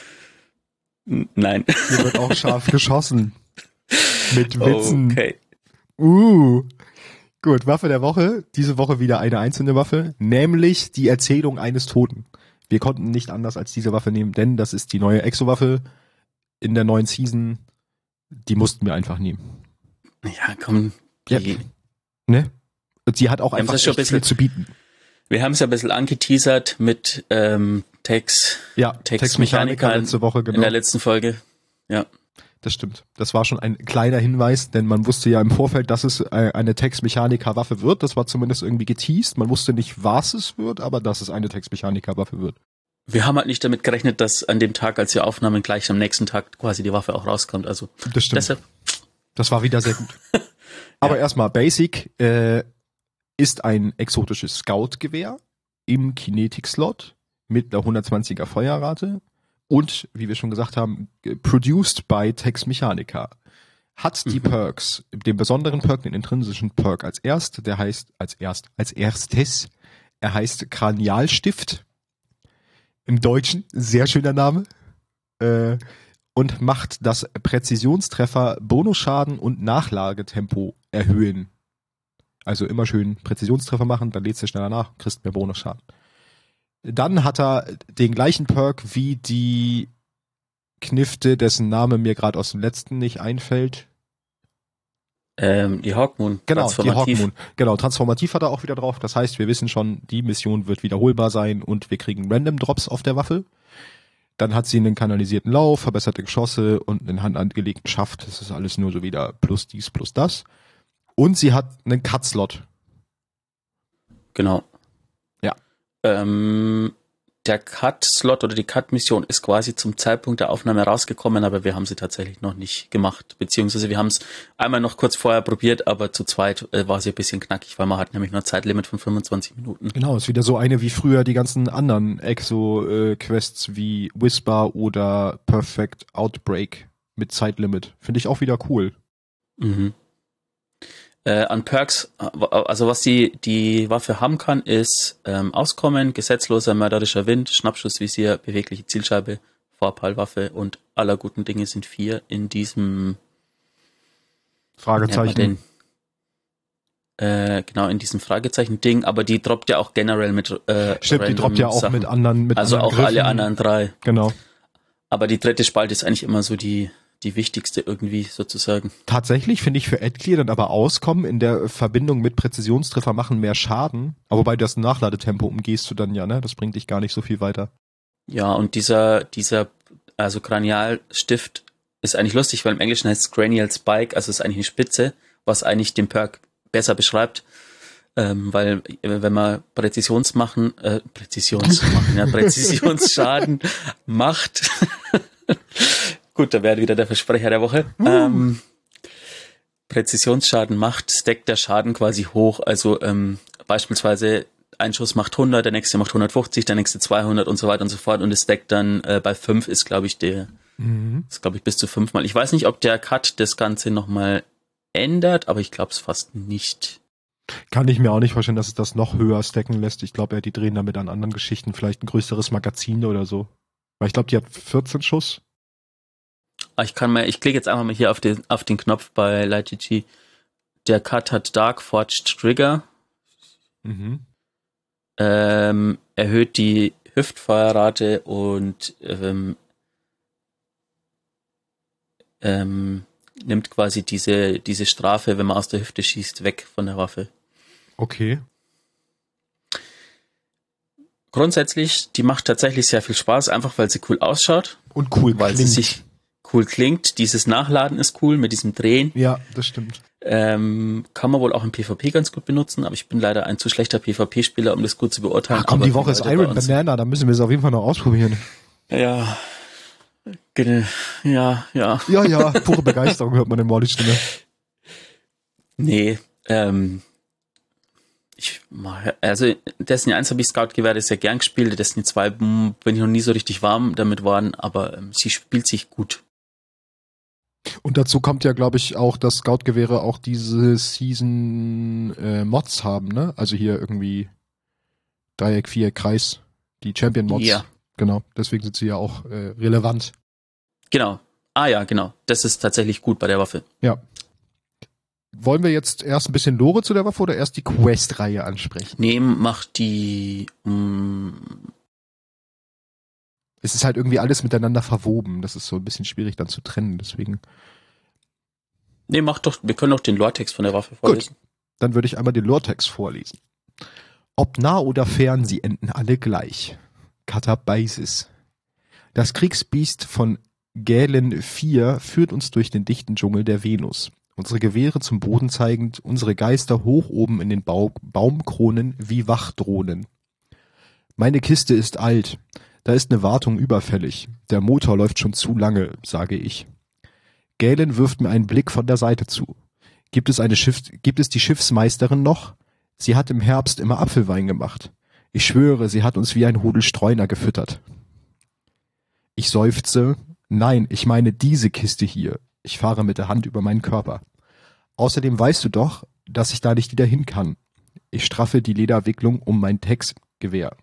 N- Nein. Hier wird auch scharf geschossen. Mit Witzen. Okay. Uh. Gut, Waffe der Woche. Diese Woche wieder eine einzelne Waffe. Nämlich die Erzählung eines Toten. Wir konnten nicht anders als diese Waffe nehmen, denn das ist die neue Exo-Waffe in der neuen Season. Die mussten wir einfach nehmen. Ja, komm. Ja. Die, Ne? Und sie hat auch Wir haben einfach das schon echt ein bisschen- viel zu bieten. wir haben es ja ein bisschen angeteasert mit ähm, Tex, Ja, Tex Textmechanika Mechanica letzte Woche, in genau. der letzten Folge. Ja. Das stimmt. Das war schon ein kleiner Hinweis, denn man wusste ja im Vorfeld, dass es äh, eine Tex-Mechanica-Waffe wird. Das war zumindest irgendwie geteased. Man wusste nicht, was es wird, aber dass es eine Tex-Mechanica-Waffe wird. Wir haben halt nicht damit gerechnet, dass an dem Tag, als wir aufnahmen, gleich am nächsten Tag quasi die Waffe auch rauskommt. Also Das stimmt. deshalb, Das war wieder sehr gut. Aber Ja. erstmal Basic äh, ist ein exotisches Scout-Gewehr im Kinetic-Slot mit einer hundertzwanziger Feuerrate und, wie wir schon gesagt haben, ge- produced by Tex Mechanica. Hat die Mhm. Perks, den besonderen Perk, den intrinsischen Perk als erst, der heißt als erst, als erstes, er heißt Kranialstift. Im Deutschen, sehr schöner Name. Äh, und macht das Präzisionstreffer, Bonusschaden und Nachlagetempo erhöhen. Also immer schön Präzisionstreffer machen, dann lädst du schneller nach, kriegst mehr Bonusschaden. Dann hat er den gleichen Perk wie die Knifte, dessen Name mir gerade aus dem letzten nicht einfällt. ähm, die Hawkmoon. Genau, die transformativ. Hawkmoon. Genau, transformativ hat er auch wieder drauf. Das heißt, wir wissen schon, die Mission wird wiederholbar sein und wir kriegen Random Drops auf der Waffe. Dann hat sie einen kanalisierten Lauf, verbesserte Geschosse und einen handangelegten Schaft. Das ist alles nur so wieder plus dies, plus das. Und sie hat einen Cut-Slot. Genau. Ja. Ähm, der Cut-Slot oder die Cut-Mission ist quasi zum Zeitpunkt der Aufnahme rausgekommen, aber wir haben sie tatsächlich noch nicht gemacht. Beziehungsweise wir haben es einmal noch kurz vorher probiert, aber zu zweit äh, war sie ein bisschen knackig, weil man hat nämlich nur ein Zeitlimit von fünfundzwanzig Minuten. Genau, ist wieder so eine wie früher die ganzen anderen Exo-Quests wie Whisper oder Perfect Outbreak mit Zeitlimit. Finde ich auch wieder cool. Mhm. Äh, an Perks, also was die, die Waffe haben kann, ist ähm, Auskommen, gesetzloser mörderischer Wind, Schnappschussvisier, bewegliche Zielscheibe, Vorpallwaffe und aller guten Dinge sind vier in diesem Fragezeichen. nennt man den, äh, genau, in diesem Fragezeichen-Ding, aber die droppt ja auch generell mit äh, Stimmt, die droppt ja auch Sachen. mit anderen mit Also anderen auch Griffen. alle anderen drei. Genau. Aber die dritte Spalte ist eigentlich immer so die, die wichtigste irgendwie sozusagen. Tatsächlich finde ich für Adclear dann aber Auskommen in der Verbindung mit Präzisionstreffer machen mehr Schaden. Aber wobei das Nachladetempo umgehst du dann ja, ne? Das bringt dich gar nicht so viel weiter. Ja, und dieser, dieser, also Kranialstift ist eigentlich lustig, weil im Englischen heißt es Cranial Spike, also ist eigentlich eine Spitze, was eigentlich den Perk besser beschreibt. Ähm, weil wenn man Präzisionsmachen, äh, Präzisionsmachen, ja, Präzisionsschaden macht, gut, da wäre wieder der Versprecher der Woche, uh. ähm, Präzisionsschaden macht, stackt der Schaden quasi hoch, also ähm, beispielsweise ein Schuss macht hundert, der nächste macht hundertfünfzig, der nächste zweihundert und so weiter und so fort und es stackt dann äh, bei fünf ist, glaube ich, der, mhm. ist, glaube ich, bis zu fünfmal. Ich weiß nicht, ob der Cut das Ganze nochmal ändert, aber ich glaube es fast nicht. Kann ich mir auch nicht vorstellen, dass es das noch höher stacken lässt. Ich glaube, ja, die drehen damit an anderen Geschichten, vielleicht ein größeres Magazin oder so. Weil ich glaube, die hat vierzehn Schuss. Ich kann mal, ich klicke jetzt einfach mal hier auf den, auf den Knopf bei LightGG. Der Cut hat Dark Forged Trigger. Mhm. Ähm, erhöht die Hüftfeuerrate und ähm, ähm, nimmt quasi diese, diese Strafe, wenn man aus der Hüfte schießt, weg von der Waffe. Okay. Grundsätzlich, die macht tatsächlich sehr viel Spaß, einfach weil sie cool ausschaut. Und cool weil klingt. sie sich cool klingt. Dieses Nachladen ist cool mit diesem Drehen. Ja, das stimmt. Ähm, kann man wohl auch im PvP ganz gut benutzen, aber ich bin leider ein zu schlechter PvP-Spieler, um das gut zu beurteilen. Ach komm, aber die Woche ist Iron Banana, da müssen wir es auf jeden Fall noch ausprobieren. Ja, genau. Ja, ja. Ja, ja, pure Begeisterung hört man in Mollys Stimme. Nee, ähm, ich mache, also Destiny eins habe ich Scout-Gewehre sehr gern gespielt, Destiny zwei bin ich noch nie so richtig warm damit worden, aber ähm, sie spielt sich gut. Und dazu kommt ja, glaube ich, auch, dass Scout-Gewehre auch diese Season äh, Mods haben, ne? Also hier irgendwie Dreieck, Viereck, Kreis, die Champion-Mods. Ja. Genau, deswegen sind sie ja auch äh, relevant. Genau. Ah ja, genau. Das ist tatsächlich gut bei der Waffe. Ja. Wollen wir jetzt erst ein bisschen Lore zu der Waffe oder erst die Quest-Reihe ansprechen? Nee, mach die... Mm, es ist halt irgendwie alles miteinander verwoben. Das ist so ein bisschen schwierig dann zu trennen, deswegen. Nee, mach doch, wir können doch den Lore-Text von der Waffe vorlesen. Gut, dann würde ich einmal den Lore-Text vorlesen. Ob nah oder fern, sie enden alle gleich. Katabasis. Das Kriegsbiest von Galen vier führt uns durch den dichten Dschungel der Venus. Unsere Gewehre zum Boden zeigend, unsere Geister hoch oben in den Bau- Baumkronen wie Wachdrohnen. Meine Kiste ist alt. Da ist eine Wartung überfällig. Der Motor läuft schon zu lange, sage ich. Galen wirft mir einen Blick von der Seite zu. Gibt es eine Schiff, gibt es die Schiffsmeisterin noch? Sie hat im Herbst immer Apfelwein gemacht. Ich schwöre, sie hat uns wie ein Rudel Streuner gefüttert. Ich seufze. Nein, ich meine diese Kiste hier. Ich fahre mit der Hand über meinen Körper. Außerdem weißt du doch, dass ich da nicht wieder hin kann. Ich straffe die Lederwicklung um mein Tex-Gewehr.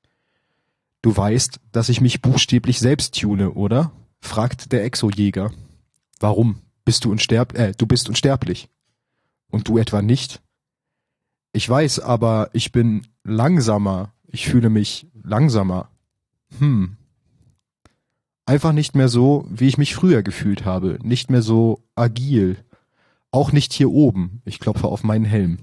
Du weißt, dass ich mich buchstäblich selbst tune, oder? Fragt der Exojäger. Warum? Bist du unsterb äh, du bist unsterblich. Und du etwa nicht? Ich weiß, aber ich bin langsamer. Ich fühle mich langsamer. Hm. Einfach nicht mehr so, wie ich mich früher gefühlt habe. Nicht mehr so agil. Auch nicht hier oben. Ich klopfe auf meinen Helm.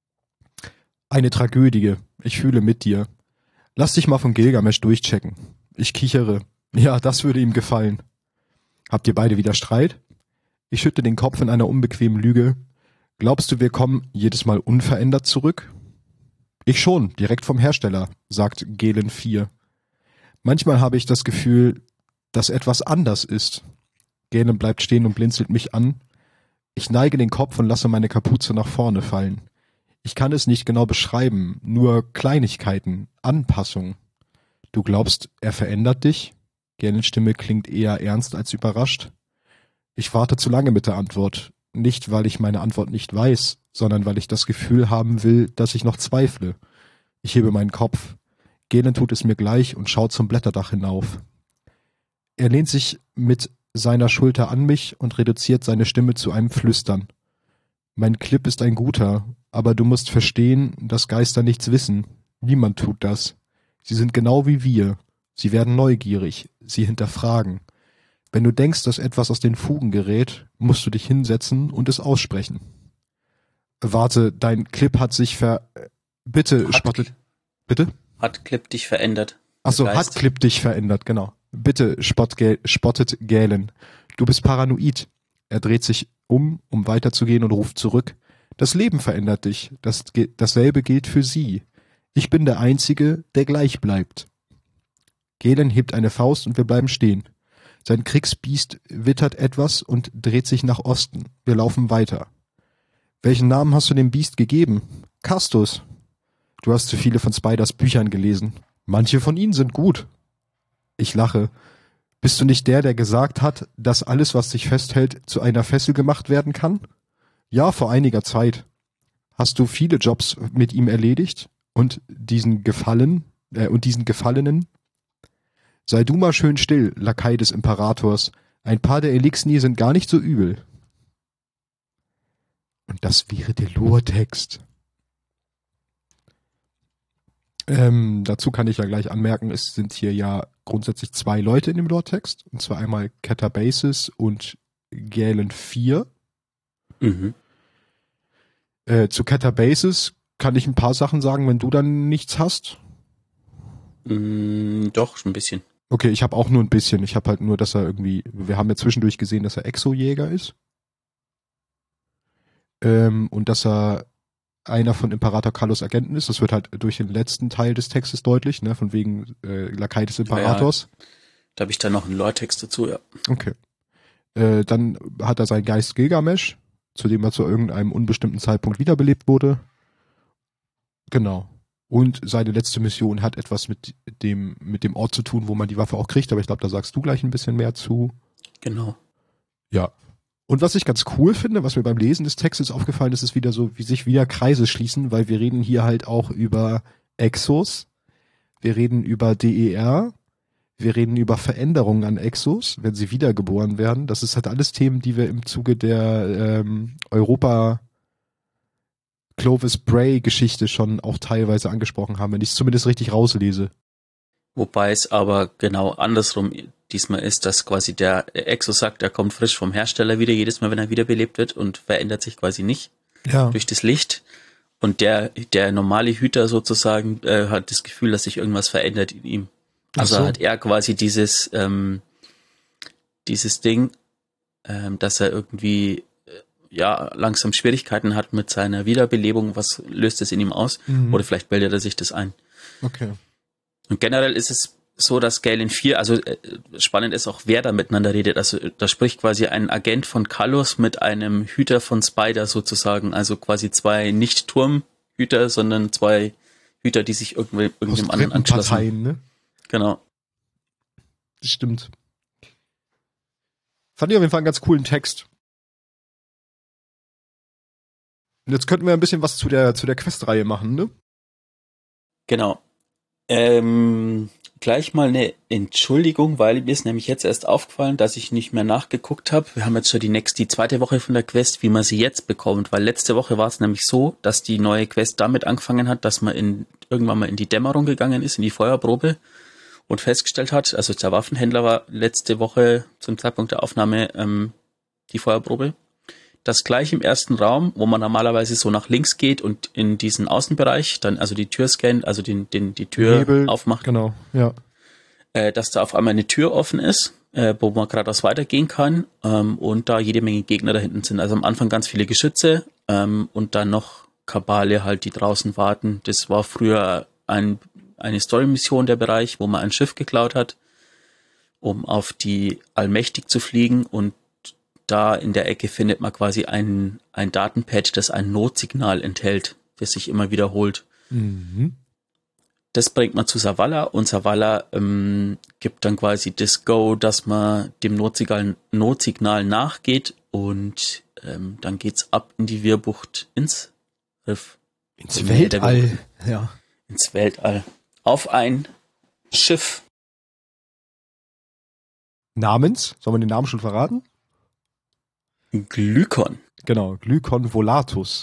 Eine Tragödie. Ich fühle mit dir. Lass dich mal von Gilgamesch durchchecken. Ich kichere. Ja, das würde ihm gefallen. Habt ihr beide wieder Streit? Ich schütte den Kopf in einer unbequemen Lüge. Glaubst du, wir kommen jedes Mal unverändert zurück? Ich schon, direkt vom Hersteller, sagt Galen vier. Manchmal habe ich das Gefühl, dass etwas anders ist. Galen bleibt stehen und blinzelt mich an. Ich neige den Kopf und lasse meine Kapuze nach vorne fallen. Ich kann es nicht genau beschreiben, nur Kleinigkeiten, Anpassung. Du glaubst, er verändert dich? Galens Stimme klingt eher ernst als überrascht. Ich warte zu lange mit der Antwort. Nicht, weil ich meine Antwort nicht weiß, sondern weil ich das Gefühl haben will, dass ich noch zweifle. Ich hebe meinen Kopf. Galen tut es mir gleich und schaut zum Blätterdach hinauf. Er lehnt sich mit seiner Schulter an mich und reduziert seine Stimme zu einem Flüstern. Mein Clip ist ein guter, aber du musst verstehen, dass Geister nichts wissen. Niemand tut das. Sie sind genau wie wir. Sie werden neugierig. Sie hinterfragen. Wenn du denkst, dass etwas aus den Fugen gerät, musst du dich hinsetzen und es aussprechen. Warte, dein Clip hat sich ver... Bitte, hat, spottet... Bitte? Hat Clip dich verändert. Achso, hat Clip dich verändert, genau. Bitte, spott, spottet Galen. Du bist paranoid. Er dreht sich um, um weiterzugehen und ruft zurück. Das Leben verändert dich. Das, dasselbe gilt für sie. Ich bin der Einzige, der gleich bleibt. Galen hebt eine Faust und wir bleiben stehen. Sein Kriegsbiest wittert etwas und dreht sich nach Osten. Wir laufen weiter. Welchen Namen hast du dem Biest gegeben? Castus. Du hast zu viele von Spiders Büchern gelesen. Manche von ihnen sind gut. Ich lache. Bist du nicht der, der gesagt hat, dass alles, was dich festhält, zu einer Fessel gemacht werden kann? Ja, vor einiger Zeit. Hast du viele Jobs mit ihm erledigt? Und diesen Gefallen, äh, und diesen Gefallenen? Sei du mal schön still, Lakai des Imperators. Ein paar der Elixni sind gar nicht so übel. Und das wäre der Lore-Text. Ähm, dazu kann ich ja gleich anmerken, es sind hier ja grundsätzlich zwei Leute in dem Lore-Text. Und zwar einmal Catabasis und Galen vier. Mhm. Äh, zu Catabasis kann ich ein paar Sachen sagen, wenn du dann nichts hast. Mm, doch, schon ein bisschen. Okay, ich habe auch nur ein bisschen. Ich habe halt nur, dass er irgendwie, wir haben ja zwischendurch gesehen, dass er Exojäger ist. Ähm, und dass er einer von Imperator Carlos Agenten ist. Das wird halt durch den letzten Teil des Textes deutlich, ne, von wegen äh, Lakai des Imperators. Ja, da habe ich dann noch einen Lore-Text dazu, ja. Okay. Äh, dann hat er seinen Geist Gilgamesh, zu dem er zu irgendeinem unbestimmten Zeitpunkt wiederbelebt wurde. Genau. Und seine letzte Mission hat etwas mit dem mit dem Ort zu tun, wo man die Waffe auch kriegt, aber ich glaube, da sagst du gleich ein bisschen mehr zu. Genau. Ja. Und was ich ganz cool finde, was mir beim Lesen des Textes aufgefallen ist, ist wieder so, wie sich wieder Kreise schließen, weil wir reden hier halt auch über Exos, wir reden über D E R, wir reden über Veränderungen an Exos, wenn sie wiedergeboren werden. Das ist halt alles Themen, die wir im Zuge der ähm, Europa Clovis Bray Geschichte schon auch teilweise angesprochen haben, wenn ich es zumindest richtig rauslese. Wobei es aber genau andersrum diesmal ist, dass quasi der Exo sagt, er kommt frisch vom Hersteller wieder, jedes Mal, wenn er wiederbelebt wird und verändert sich quasi nicht ja. durch das Licht. Und der der normale Hüter sozusagen äh, hat das Gefühl, dass sich irgendwas verändert in ihm. Also so. hat er quasi dieses ähm, dieses Ding, ähm, dass er irgendwie ja, langsam Schwierigkeiten hat mit seiner Wiederbelebung, was löst es in ihm aus? Mhm. Oder vielleicht bildet er sich das ein. Okay. Und generell ist es so, dass Galen vier, also äh, spannend ist auch, wer da miteinander redet. Also da spricht quasi ein Agent von Carlos mit einem Hüter von Spider sozusagen. Also quasi zwei nicht Turmhüter, sondern zwei Hüter, die sich irgendwie irgendeinem anderen anschlossen. Parteien, ne? Genau. Das stimmt. Fand ich auf jeden Fall einen ganz coolen Text. Und jetzt könnten wir ein bisschen was zu der zu der Questreihe machen, ne? Genau. Ähm, gleich mal eine Entschuldigung, weil mir ist nämlich jetzt erst aufgefallen, dass ich nicht mehr nachgeguckt habe. Wir haben jetzt schon die nächste, die zweite Woche von der Quest, wie man sie jetzt bekommt, weil letzte Woche war es nämlich so, dass die neue Quest damit angefangen hat, dass man in irgendwann mal in die Dämmerung gegangen ist, in die Feuerprobe und festgestellt hat, also der Waffenhändler war letzte Woche zum Zeitpunkt der Aufnahme ähm, die Feuerprobe. Das gleich im ersten Raum, wo man normalerweise so nach links geht und in diesen Außenbereich dann also die Tür scannt, also den, den, die Tür Hebel, aufmacht. Genau, ja. Äh, dass da auf einmal eine Tür offen ist, äh, wo man geradeaus weitergehen kann ähm, und da jede Menge Gegner da hinten sind. Also am Anfang ganz viele Geschütze ähm, und dann noch Kabale halt, die draußen warten. Das war früher ein, eine Story-Mission, der Bereich, wo man ein Schiff geklaut hat, um auf die Allmächtig zu fliegen, und da in der Ecke findet man quasi ein, ein Datenpad, das ein Notsignal enthält, das sich immer wiederholt. Mhm. Das bringt man zu Zavala, und Zavala ähm, gibt dann quasi das Go, dass man dem Notsignal, Notsignal nachgeht, und ähm, dann geht's ab in die Wirrbucht, ins Riff. Ins Weltall, ja. Ins Weltall. Auf ein Schiff. Namens? Soll man den Namen schon verraten? Glykon. Genau, Glykon Volatus.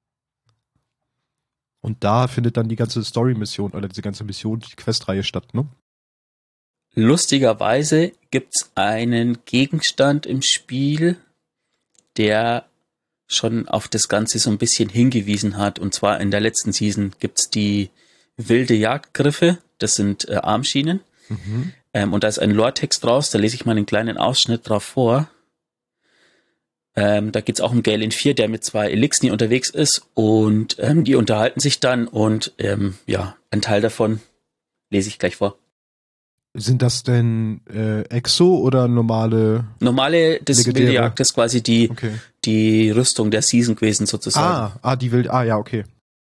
Und da findet dann die ganze Story-Mission oder diese ganze Mission, die Questreihe statt, ne? Lustigerweise gibt's einen Gegenstand im Spiel, der schon auf das Ganze so ein bisschen hingewiesen hat. Und zwar in der letzten Season gibt's die wilde Jagdgriffe. Das sind äh, Armschienen. Mhm. Ähm, und da ist ein Lore-Text draus. Da lese ich mal einen kleinen Ausschnitt drauf vor. Ähm, da geht es auch um Galen vier, der mit zwei Elixni unterwegs ist und ähm, die unterhalten sich dann und ähm, ja, ein Teil davon lese ich gleich vor. Sind das denn äh, Exo oder normale? Normale, das Legendäre? wilde Jagd ist quasi die, Okay. die Rüstung der Season gewesen sozusagen. Ah, ah, die will, ah, ja, okay.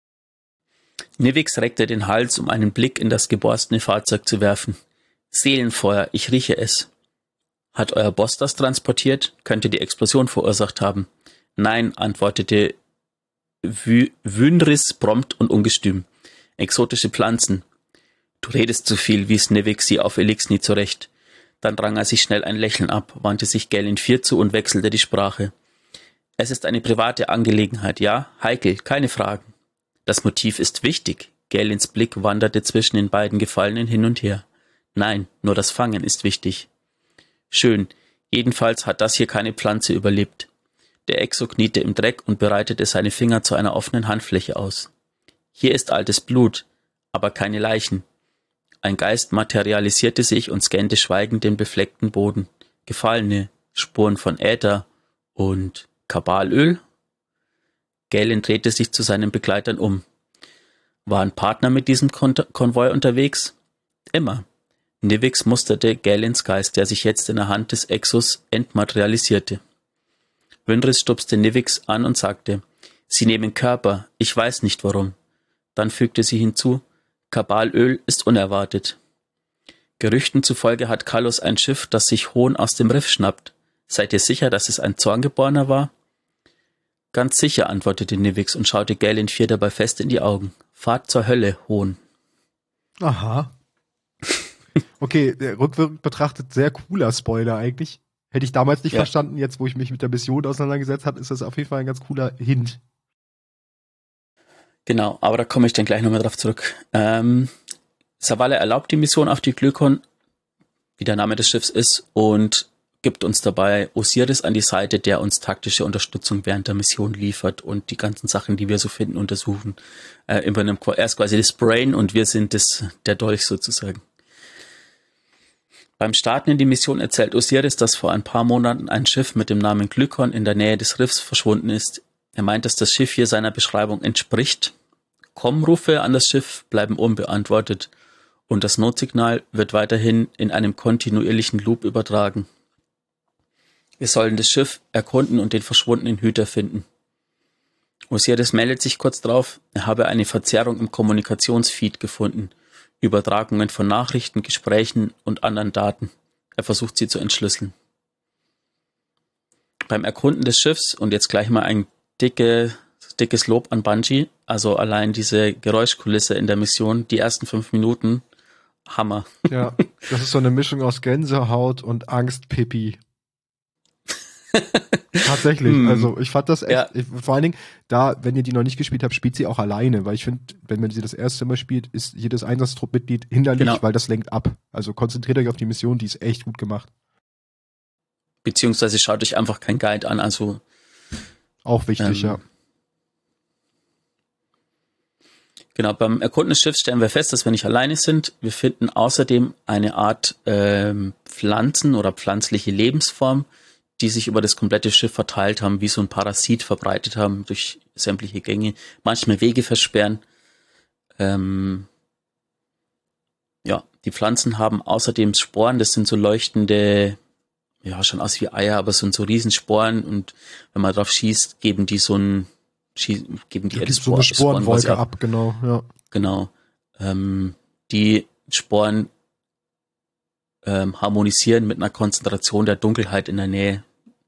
Nivix reckte den Hals, um einen Blick in das geborstene Fahrzeug zu werfen. Seelenfeuer, ich rieche es. Hat euer Boss das transportiert? Könnte die Explosion verursacht haben. Nein, antwortete Vy- Wynris prompt und ungestüm. Exotische Pflanzen. Du redest zu viel, wies Nivix sie auf Elixni zurecht. Dann rang er sich schnell ein Lächeln ab, wandte sich Galen vier zu und wechselte die Sprache. Es ist eine private Angelegenheit, ja? Heikel, keine Fragen. Das Motiv ist wichtig. Galens Blick wanderte zwischen den beiden Gefallenen hin und her. Nein, nur das Fangen ist wichtig. Schön. Jedenfalls hat das hier keine Pflanze überlebt. Der Exo kniete im Dreck und bereitete seine Finger zu einer offenen Handfläche aus. Hier ist altes Blut, aber keine Leichen. Ein Geist materialisierte sich und scannte schweigend den befleckten Boden. Gefallene, Spuren von Äther und Kabalöl? Galen drehte sich zu seinen Begleitern um. Waren Partner mit diesem Kon- Konvoi unterwegs? Immer. Nivix musterte Galens Geist, der sich jetzt in der Hand des Exos entmaterialisierte. Wynris stupste Nivix an und sagte, Sie nehmen Körper, ich weiß nicht warum. Dann fügte sie hinzu, Kabalöl ist unerwartet. Gerüchten zufolge hat Kalos ein Schiff, das sich Hohn aus dem Riff schnappt. Seid ihr sicher, dass es ein Zorngeborener war? Ganz sicher, antwortete Nivix und schaute Galen vier dabei fest in die Augen. Fahrt zur Hölle, Hohn. Aha. Okay, der rückwirkend betrachtet sehr cooler Spoiler eigentlich. Hätte ich damals nicht Ja. verstanden, jetzt wo ich mich mit der Mission auseinandergesetzt habe, ist das auf jeden Fall ein ganz cooler Hint. Genau, aber da komme ich dann gleich nochmal drauf zurück. Ähm, Zavala erlaubt die Mission auf die Glykon, wie der Name des Schiffs ist, und gibt uns dabei Osiris an die Seite, der uns taktische Unterstützung während der Mission liefert und die ganzen Sachen, die wir so finden, untersuchen. Äh, übernimmt er ist quasi das Brain und wir sind das, der Dolch sozusagen. Beim Starten in die Mission erzählt Osiris, dass vor ein paar Monaten ein Schiff mit dem Namen Glykon in der Nähe des Riffs verschwunden ist. Er meint, dass das Schiff hier seiner Beschreibung entspricht. Kommrufe an das Schiff bleiben unbeantwortet und das Notsignal wird weiterhin in einem kontinuierlichen Loop übertragen. Wir sollen das Schiff erkunden und den verschwundenen Hüter finden. Osiris meldet sich kurz drauf, er habe eine Verzerrung im Kommunikationsfeed gefunden. Übertragungen von Nachrichten, Gesprächen und anderen Daten. Er versucht sie zu entschlüsseln. Beim Erkunden des Schiffs, und jetzt gleich mal ein dicke, dickes Lob an Bungie, also allein diese Geräuschkulisse in der Mission, die ersten fünf Minuten, Hammer. Ja, das ist so eine Mischung aus Gänsehaut und Angstpipi. Tatsächlich, Hm. also ich fand das echt, Ja. ich, vor allen Dingen, da, wenn ihr die noch nicht gespielt habt, spielt sie auch alleine, weil ich finde, wenn man sie das erste Mal spielt, ist jedes Einsatztruppmitglied hinderlich, Genau. weil das lenkt ab. Also konzentriert euch auf die Mission, die ist echt gut gemacht. Beziehungsweise schaut euch einfach kein Guide an, also Auch wichtig, Ähm, ja. genau, beim Erkunden des Schiffs stellen wir fest, dass wir nicht alleine sind. Wir finden außerdem eine Art ähm, Pflanzen oder pflanzliche Lebensform, die sich über das komplette Schiff verteilt haben, wie so ein Parasit verbreitet haben durch sämtliche Gänge, manchmal Wege versperren. Ähm, ja, die Pflanzen haben außerdem Sporen, das sind so leuchtende, ja, schon aus wie Eier, aber sind so Riesensporen und wenn man drauf schießt, geben die so ein, schie- geben die Da ja gibt so eine Sporen quasi Sporenwolke ab, genau, ja. Genau. Ähm, die Sporen ähm, harmonisieren mit einer Konzentration der Dunkelheit in der Nähe.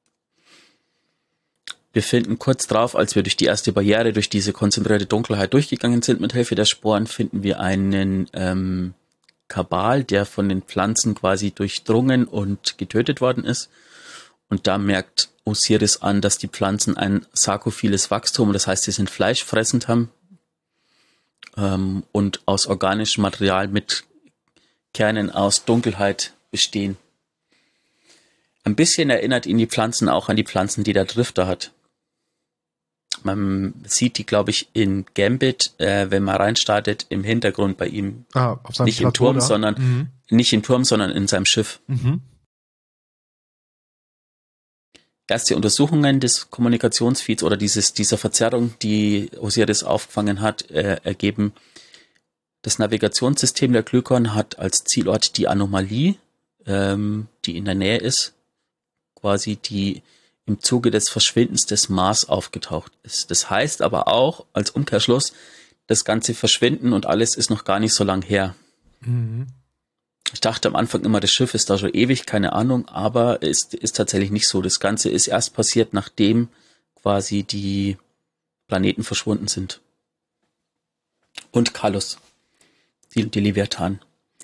Wir finden kurz drauf, als wir durch die erste Barriere, durch diese konzentrierte Dunkelheit durchgegangen sind, mit Hilfe der Sporen, finden wir einen ähm, Kabal, der von den Pflanzen quasi durchdrungen und getötet worden ist. Und da merkt Osiris an, dass die Pflanzen ein sarkophiles Wachstum, das heißt, sie sind fleischfressend haben, ähm, und aus organischem Material mit Kernen aus Dunkelheit bestehen. Ein bisschen erinnert ihn die Pflanzen auch an die Pflanzen, die der Drifter hat. Man sieht die, glaube ich, in Gambit, äh, wenn man reinstartet, im Hintergrund bei ihm. Ah, auf seinem Nicht im Plateau Turm, da. sondern Mhm. nicht im Turm, sondern in seinem Schiff. Mhm. Erste Untersuchungen des Kommunikationsfeeds oder dieses, dieser Verzerrung, die Osiris aufgefangen hat, äh, ergeben, das Navigationssystem der Glykon hat als Zielort die Anomalie, ähm, die in der Nähe ist, quasi die im Zuge des Verschwindens des Mars aufgetaucht ist. Das heißt aber auch, als Umkehrschluss, das ganze Verschwinden und alles ist noch gar nicht so lang her. Mhm. Ich dachte am Anfang immer, das Schiff ist da schon ewig, keine Ahnung, aber es ist, ist tatsächlich nicht so. Das Ganze ist erst passiert, nachdem quasi die Planeten verschwunden sind. Und Kalos, die, die Leviathan.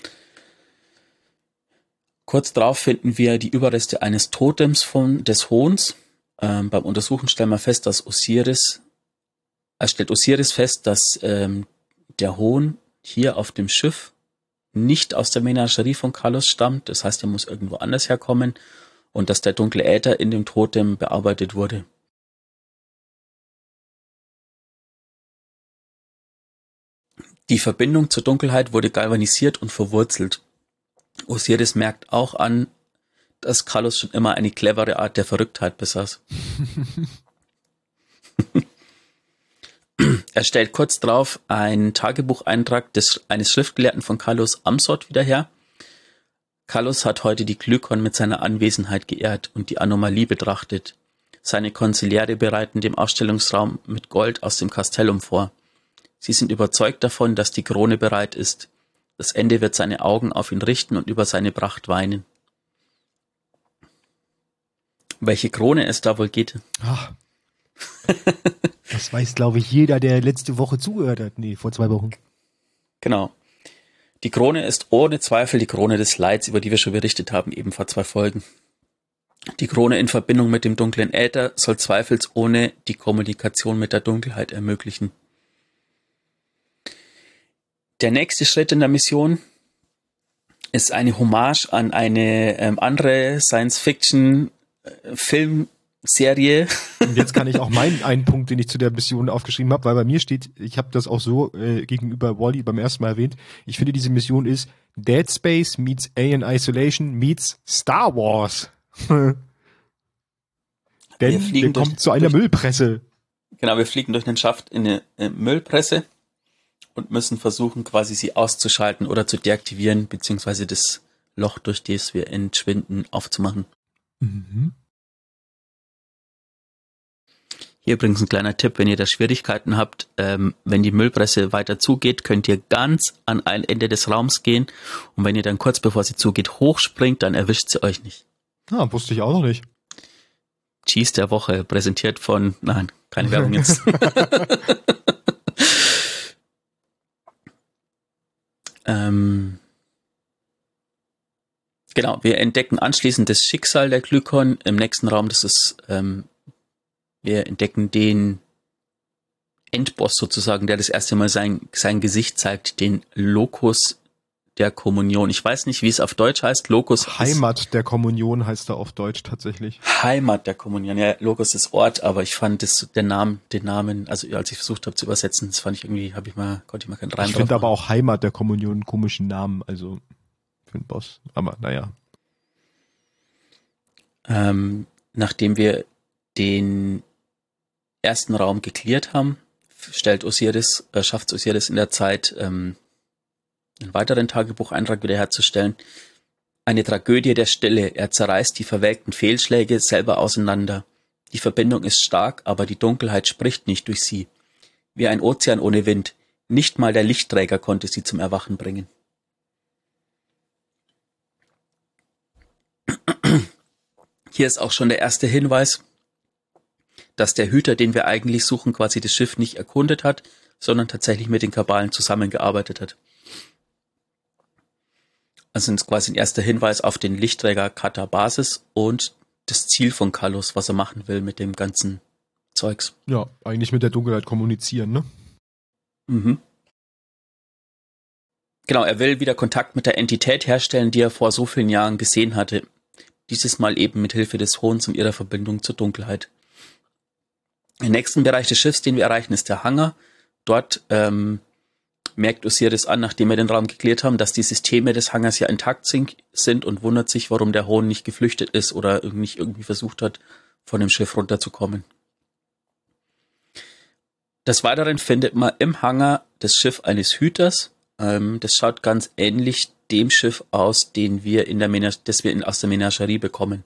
Kurz darauf finden wir die Überreste eines Totems von, des Hohns. Ähm, beim Untersuchen stellen wir fest, dass Osiris, er stellt Osiris fest, dass ähm, der Hohn hier auf dem Schiff nicht aus der Menagerie von Kalos stammt. Das heißt, er muss irgendwo anders herkommen und dass der dunkle Äther in dem Totem bearbeitet wurde. Die Verbindung zur Dunkelheit wurde galvanisiert und verwurzelt. Osiris merkt auch an, dass Kalos schon immer eine clevere Art der Verrücktheit besaß. Er stellt kurz darauf einen Tagebucheintrag des, eines Schriftgelehrten von Kalos Amsot wieder her. Kalos hat heute die Glykon mit seiner Anwesenheit geehrt und die Anomalie betrachtet. Seine Konziliäre bereiten dem Ausstellungsraum mit Gold aus dem Castellum vor. Sie sind überzeugt davon, dass die Krone bereit ist. Das Ende wird seine Augen auf ihn richten und über seine Pracht weinen. Welche Krone es da wohl geht? Ach. Das weiß, glaube ich, jeder, der letzte Woche zugehört hat. Nee, vor zwei Wochen. Genau. Die Krone ist ohne Zweifel die Krone des Leids, über die wir schon berichtet haben, eben vor zwei Folgen. Die Krone in Verbindung mit dem dunklen Äther soll zweifelsohne die Kommunikation mit der Dunkelheit ermöglichen. Der nächste Schritt in der Mission ist eine Hommage an eine ähm, andere Science-Fiction-Filmserie. Und jetzt kann ich auch meinen einen Punkt, den ich zu der Mission aufgeschrieben habe, weil bei mir steht, ich habe das auch so äh, gegenüber Wall-E beim ersten Mal erwähnt, ich finde, diese Mission ist Dead Space meets Alien Isolation meets Star Wars. Denn wir, wir kommen zu einer durch, Müllpresse. Genau, wir fliegen durch einen Schacht in eine äh, Müllpresse und müssen versuchen, quasi sie auszuschalten oder zu deaktivieren, beziehungsweise das Loch, durch das wir entschwinden, aufzumachen. Mhm. Hier übrigens ein kleiner Tipp, wenn ihr da Schwierigkeiten habt, ähm, wenn die Müllpresse weiter zugeht, könnt ihr ganz an ein Ende des Raums gehen und wenn ihr dann kurz bevor sie zugeht, hochspringt, dann erwischt sie euch nicht. Ah, wusste ich auch noch nicht. Cheese der Woche, präsentiert von, nein, keine Werbung jetzt. ähm, genau, wir entdecken anschließend das Schicksal der Glykon im nächsten Raum, das ist, ähm, wir entdecken den Endboss sozusagen, der das erste Mal sein, sein Gesicht zeigt, den Locus der Kommunion. Ich weiß nicht, wie es auf Deutsch heißt. Locus Heimat ist, der Kommunion heißt er auf Deutsch tatsächlich. Heimat der Kommunion. Ja, Locus ist Ort, aber ich fand das, den Namen, den Namen, also als ich versucht habe zu übersetzen, das fand ich irgendwie, habe ich mal, konnte ich mal keinen Reim drauf Ich finde aber auch Heimat der Kommunion einen komischen Namen, also für den Boss. Aber naja. Ähm, nachdem wir den ersten Raum geklärt haben, stellt Osiris, äh, schafft Osiris in der Zeit, ähm, einen weiteren Tagebucheintrag wiederherzustellen. Eine Tragödie der Stille. Er zerreißt die verwelkten Fehlschläge selber auseinander. Die Verbindung ist stark, aber die Dunkelheit spricht nicht durch sie. Wie ein Ozean ohne Wind. Nicht mal der Lichtträger konnte sie zum Erwachen bringen. Hier ist auch schon der erste Hinweis, dass der Hüter, den wir eigentlich suchen, quasi das Schiff nicht erkundet hat, sondern tatsächlich mit den Kabalen zusammengearbeitet hat. Also ist quasi ein erster Hinweis auf den Lichtträger Katabasis und das Ziel von Kalos, was er machen will mit dem ganzen Zeugs. Ja, eigentlich mit der Dunkelheit kommunizieren, ne? Mhm. Genau, er will wieder Kontakt mit der Entität herstellen, die er vor so vielen Jahren gesehen hatte. Dieses Mal eben mit Hilfe des Hohns und ihrer Verbindung zur Dunkelheit. Im nächsten Bereich des Schiffs, den wir erreichen, ist der Hangar. Dort ähm, merkt Osiris an, nachdem wir den Raum geklärt haben, dass die Systeme des Hangars ja intakt sind und wundert sich, warum der Hohn nicht geflüchtet ist oder nicht irgendwie versucht hat, von dem Schiff runterzukommen. Des Weiteren findet man im Hangar das Schiff eines Hüters. Ähm, das schaut ganz ähnlich dem Schiff aus, den wir in der Menag- das wir in, aus der Menagerie bekommen.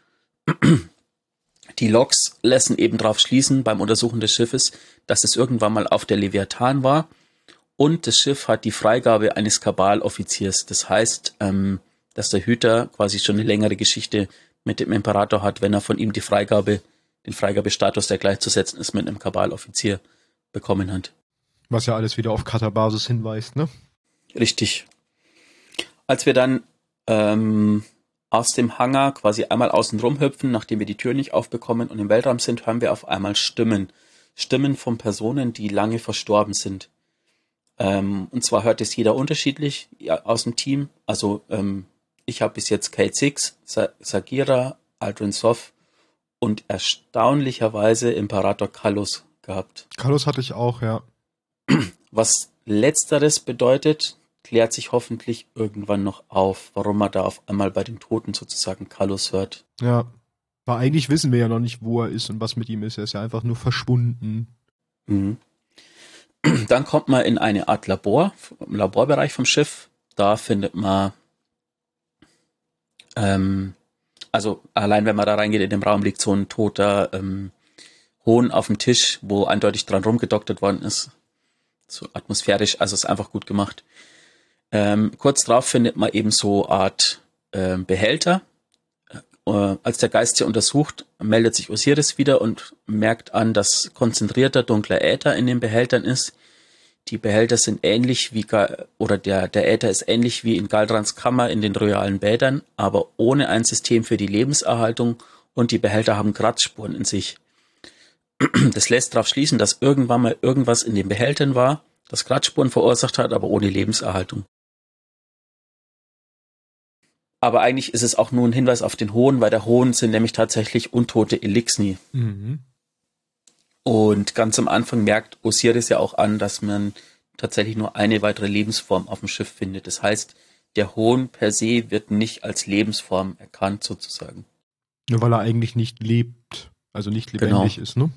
Die Logs lassen eben darauf schließen beim Untersuchen des Schiffes, dass es irgendwann mal auf der Leviathan war. Und das Schiff hat die Freigabe eines Kabaloffiziers. Das heißt, ähm, dass der Hüter quasi schon eine längere Geschichte mit dem Imperator hat, wenn er von ihm die Freigabe, den Freigabestatus, der gleichzusetzen ist mit einem Kabaloffizier, bekommen hat. Was ja alles wieder auf Kata-Basis hinweist, ne? Richtig. Als wir dann ähm, aus dem Hangar quasi einmal außen rum hüpfen, nachdem wir die Tür nicht aufbekommen und im Weltraum sind, hören wir auf einmal Stimmen. Stimmen von Personen, die lange verstorben sind. Ähm, und zwar hört es jeder unterschiedlich ja, aus dem Team. Also ähm, ich habe bis jetzt Kate Six, Sa- Sagira, Aldrin Sov und erstaunlicherweise Imperator Kallus gehabt. Carlos hatte ich auch, ja. Was Letzteres bedeutet, klärt sich hoffentlich irgendwann noch auf, warum man da auf einmal bei den Toten sozusagen Kallus hört. Ja. Aber eigentlich wissen wir ja noch nicht, wo er ist und was mit ihm ist. Er ist ja einfach nur verschwunden. Mhm. Dann kommt man in eine Art Labor, im Laborbereich vom Schiff. Da findet man, ähm, also allein wenn man da reingeht, in dem Raum liegt so ein toter ähm, Hohn auf dem Tisch, wo eindeutig dran rumgedoktert worden ist. So atmosphärisch, also ist einfach gut gemacht. Ähm, kurz drauf findet man eben so Art äh, Behälter. Äh, als der Geist sie untersucht, meldet sich Osiris wieder und merkt an, dass konzentrierter dunkler Äther in den Behältern ist. Die Behälter sind ähnlich wie, oder der, der Äther ist ähnlich wie in Galdrans Kammer in den royalen Bädern, aber ohne ein System für die Lebenserhaltung und die Behälter haben Kratzspuren in sich. Das lässt darauf schließen, dass irgendwann mal irgendwas in den Behältern war, das Kratzspuren verursacht hat, aber ohne Lebenserhaltung. Aber eigentlich ist es auch nur ein Hinweis auf den Hohn, weil der Hohn sind nämlich tatsächlich untote Elixni. Mhm. Und ganz am Anfang merkt Osiris ja auch an, dass man tatsächlich nur eine weitere Lebensform auf dem Schiff findet. Das heißt, der Hohn per se wird nicht als Lebensform erkannt sozusagen. Nur weil er eigentlich nicht lebt, also nicht lebendig Genau. ist, ne?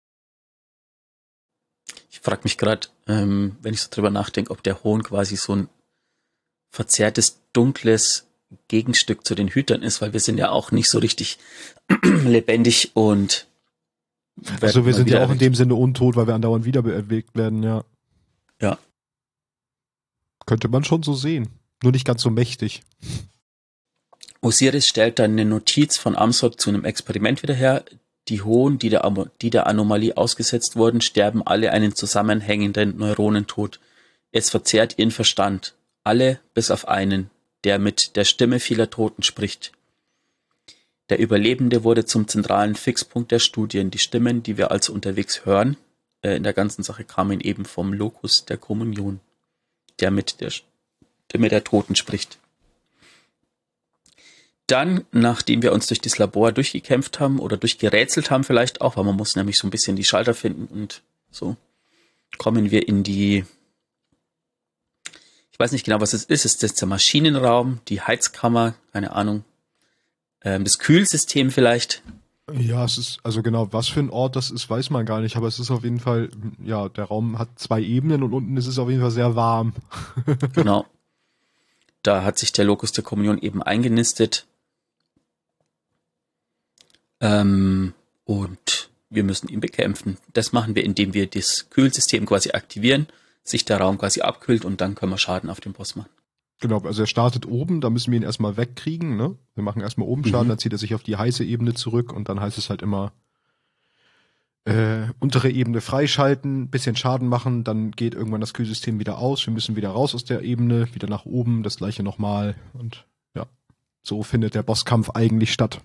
Ich frage mich gerade, ähm, wenn ich so drüber nachdenke, ob der Hohn quasi so ein verzerrtes, dunkles Gegenstück zu den Hütern ist, weil wir sind ja auch nicht so richtig lebendig und also wir sind ja auch in dem Sinne untot, weil wir andauernd wieder bewegt werden, ja. Ja. Könnte man schon so sehen. Nur nicht ganz so mächtig. Osiris stellt dann eine Notiz von Amsok zu einem Experiment wieder her. Die Hohen, die der, die der Anomalie ausgesetzt wurden, sterben alle einen zusammenhängenden Neuronentod. Es verzehrt ihren Verstand. Alle bis auf einen, der mit der Stimme vieler Toten spricht. Der Überlebende wurde zum zentralen Fixpunkt der Studien. Die Stimmen, die wir also unterwegs hören, äh, in der ganzen Sache kamen eben vom Locus der Kommunion, der mit der Stimme der Toten spricht. Dann, nachdem wir uns durch das Labor durchgekämpft haben oder durchgerätselt haben vielleicht auch, weil man muss nämlich so ein bisschen die Schalter finden und so, kommen wir in die, ich weiß nicht genau, was es ist, ist das der Maschinenraum, die Heizkammer, keine Ahnung, ähm, das Kühlsystem vielleicht. Ja, es ist, also genau, was für ein Ort das ist, weiß man gar nicht, aber es ist auf jeden Fall, ja, der Raum hat zwei Ebenen und unten ist es auf jeden Fall sehr warm. Genau. Da hat sich der Locus der Kommunion eben eingenistet. Ähm, und wir müssen ihn bekämpfen. Das machen wir, indem wir das Kühlsystem quasi aktivieren, sich der Raum quasi abkühlt und dann können wir Schaden auf den Boss machen. Genau, also er startet oben, da müssen wir ihn erstmal wegkriegen, ne? Wir machen erstmal oben Schaden, mhm. Dann zieht er sich auf die heiße Ebene zurück und dann heißt es halt immer äh, untere Ebene freischalten, bisschen Schaden machen, dann geht irgendwann das Kühlsystem wieder aus, wir müssen wieder raus aus der Ebene, wieder nach oben, das gleiche nochmal und ja, so findet der Bosskampf eigentlich statt.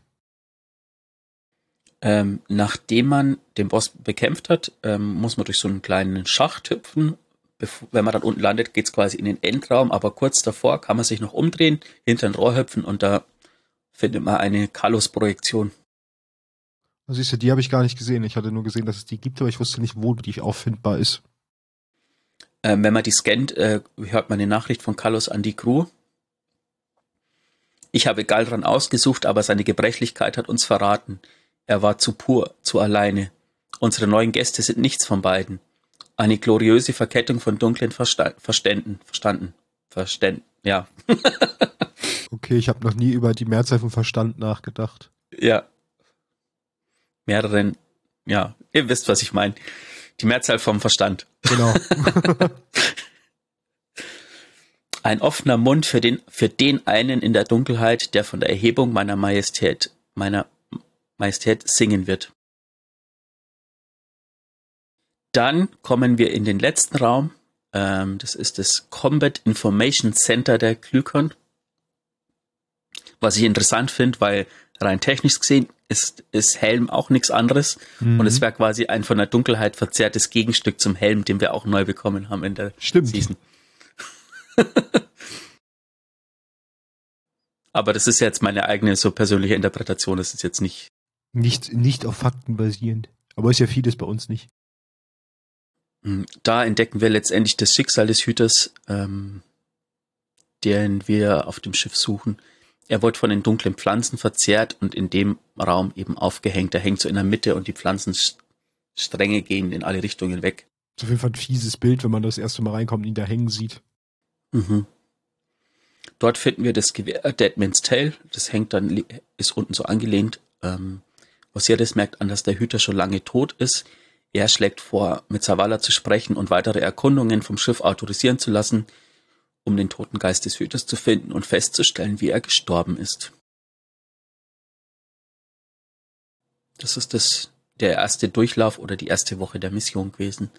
Ähm, nachdem man den Boss bekämpft hat, ähm, muss man durch so einen kleinen Schacht hüpfen. Bevor, wenn man dann unten landet, geht's quasi in den Endraum, aber kurz davor kann man sich noch umdrehen, hinter ein Rohr hüpfen und da findet man eine Kallus-Projektion. Siehst du, die habe ich gar nicht gesehen. Ich hatte nur gesehen, dass es die gibt, aber ich wusste nicht, wo die auffindbar ist. Ähm, wenn man die scannt, äh, hört man eine Nachricht von Kallus an die Crew. Ich habe Galdran ausgesucht, aber seine Gebrechlichkeit hat uns verraten. Er war zu pur, zu alleine. Unsere neuen Gäste sind nichts von beiden. Eine gloriöse Verkettung von dunklen Versta- Verständen. Verstanden. Verständen. Ja. Okay, ich habe noch nie über die Mehrzahl von Verstand nachgedacht. Ja. Mehreren. Ja, ihr wisst, was ich meine. Die Mehrzahl vom Verstand. Genau. Ein offener Mund für den, für den einen in der Dunkelheit, der von der Erhebung meiner Majestät, meiner Majestät singen wird. Dann kommen wir in den letzten Raum. Ähm, das ist das Combat Information Center der Glykon. Was ich interessant finde, weil rein technisch gesehen ist, ist Helm auch nichts anderes. Mhm. Und es wäre quasi ein von der Dunkelheit verzerrtes Gegenstück zum Helm, den wir auch neu bekommen haben in der Stimmt. Season. Aber das ist jetzt meine eigene so persönliche Interpretation. Das ist jetzt nicht... Nicht, nicht auf Fakten basierend. Aber ist ja vieles bei uns nicht. Da entdecken wir letztendlich das Schicksal des Hüters, ähm, den wir auf dem Schiff suchen. Er wird von den dunklen Pflanzen verzehrt und in dem Raum eben aufgehängt. Er hängt so in der Mitte und die Pflanzenstränge gehen in alle Richtungen weg. Das ist auf jeden Fall ein fieses Bild, wenn man das erste Mal reinkommt und ihn da hängen sieht. Mhm. Dort finden wir das Gewehr äh, Deadman's Tail. Das hängt dann, ist unten so angelehnt. Ähm, Osiris merkt an, dass der Hüter schon lange tot ist. Er schlägt vor, mit Zavala zu sprechen und weitere Erkundungen vom Schiff autorisieren zu lassen, um den toten Geist des Hüters zu finden und festzustellen, wie er gestorben ist. Das ist das, der erste Durchlauf oder die erste Woche der Mission gewesen.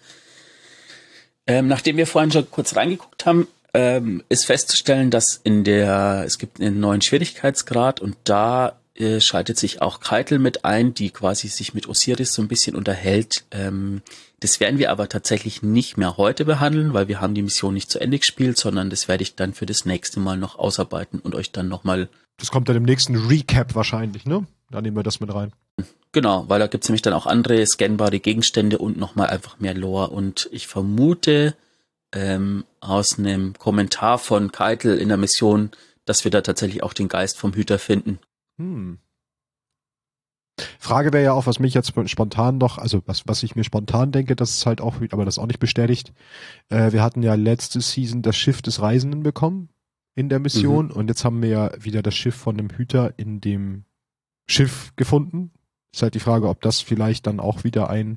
Ähm, nachdem wir vorhin schon kurz reingeguckt haben, ähm, ist festzustellen, dass in der, es gibt einen neuen Schwierigkeitsgrad und da äh, schaltet sich auch Keitel mit ein, die quasi sich mit Osiris so ein bisschen unterhält. Ähm, das werden wir aber tatsächlich nicht mehr heute behandeln, weil wir haben die Mission nicht zu Ende gespielt, sondern das werde ich dann für das nächste Mal noch ausarbeiten und euch dann nochmal... Das kommt dann im nächsten Recap wahrscheinlich, ne? Da nehmen wir das mit rein. Genau, weil da gibt's nämlich dann auch andere scannbare Gegenstände und nochmal einfach mehr Lore. Und ich vermute ähm, aus einem Kommentar von Keitel in der Mission, dass wir da tatsächlich auch den Geist vom Hüter finden. Hm. Frage wäre ja auch, was mich jetzt spontan noch, also was, was ich mir spontan denke, das ist halt auch, aber das ist auch nicht bestätigt. Äh, wir hatten ja letzte Season das Schiff des Reisenden bekommen in der Mission mhm. und jetzt haben wir ja wieder das Schiff von dem Hüter in dem Schiff gefunden. Ist halt die Frage, ob das vielleicht dann auch wieder ein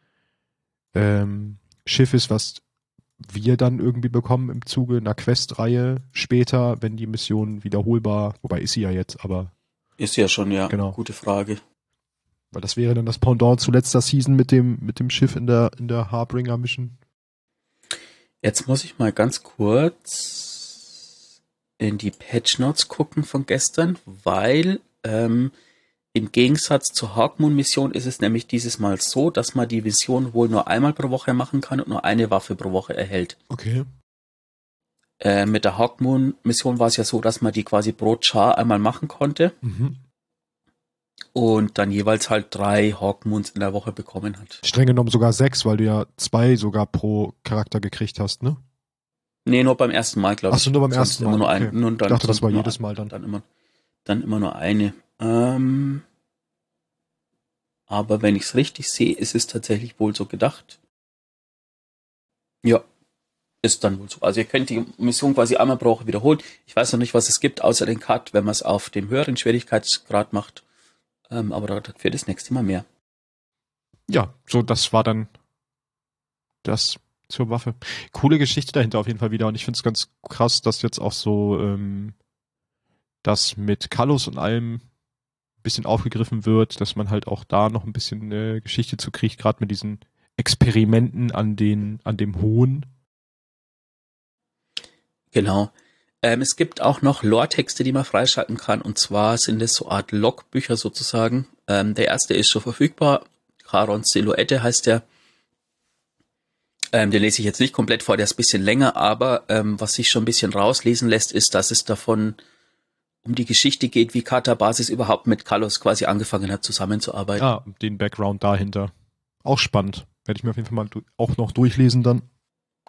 ähm, Schiff ist, was wir dann irgendwie bekommen im Zuge einer Questreihe später, wenn die Mission wiederholbar, wobei ist sie ja jetzt, aber ist ja schon, ja, genau. Gute Frage. Weil das wäre dann das Pendant zu letzter Season mit dem mit dem Schiff in der in der Harbringer Mission. Jetzt muss ich mal ganz kurz in die Patch Notes gucken von gestern, weil ähm, im Gegensatz zur Hawkmoon-Mission ist es nämlich dieses Mal so, dass man die Mission wohl nur einmal pro Woche machen kann und nur eine Waffe pro Woche erhält. Okay. Äh, mit der Hawkmoon-Mission war es ja so, dass man die quasi pro Char einmal machen konnte Mhm. und dann jeweils halt drei Hawkmoons in der Woche bekommen hat. Streng genommen sogar sechs, weil du ja zwei sogar pro Charakter gekriegt hast, ne? Nee, nur beim ersten Mal, glaube ich. Achso, nur beim Sonst ersten immer Mal. nur Okay. ein, nur dann, ich dachte, das war nur jedes ein, Mal dann. Dann immer, dann immer nur eine. Ähm, aber wenn ich es richtig sehe, ist es tatsächlich wohl so gedacht. Ja, ist dann wohl so. Also ihr könnt die Mission quasi einmal pro Woche wiederholen. Ich weiß noch nicht, was es gibt, außer den Cut, wenn man es auf dem höheren Schwierigkeitsgrad macht. Ähm, aber dafür das nächste Mal mehr. Ja, so das war dann das zur Waffe. Coole Geschichte dahinter auf jeden Fall wieder. Und ich finde es ganz krass, dass jetzt auch so ähm, das mit Kallus und allem ein bisschen aufgegriffen wird, dass man halt auch da noch ein bisschen äh, Geschichte zu kriegt, gerade mit diesen Experimenten an den an dem Hohn. Genau. Ähm, es gibt auch noch Lore-Texte, die man freischalten kann. Und zwar sind es so Art Logbücher sozusagen. Ähm, der erste ist schon verfügbar. Charons Silhouette heißt der. Ähm, den lese ich jetzt nicht komplett vor, der ist ein bisschen länger, aber ähm, was sich schon ein bisschen rauslesen lässt, ist, dass es davon um die Geschichte geht, wie Katabasis überhaupt mit Kallus quasi angefangen hat, zusammenzuarbeiten. Ah, den Background dahinter. Auch spannend. Werde ich mir auf jeden Fall mal du- auch noch durchlesen dann.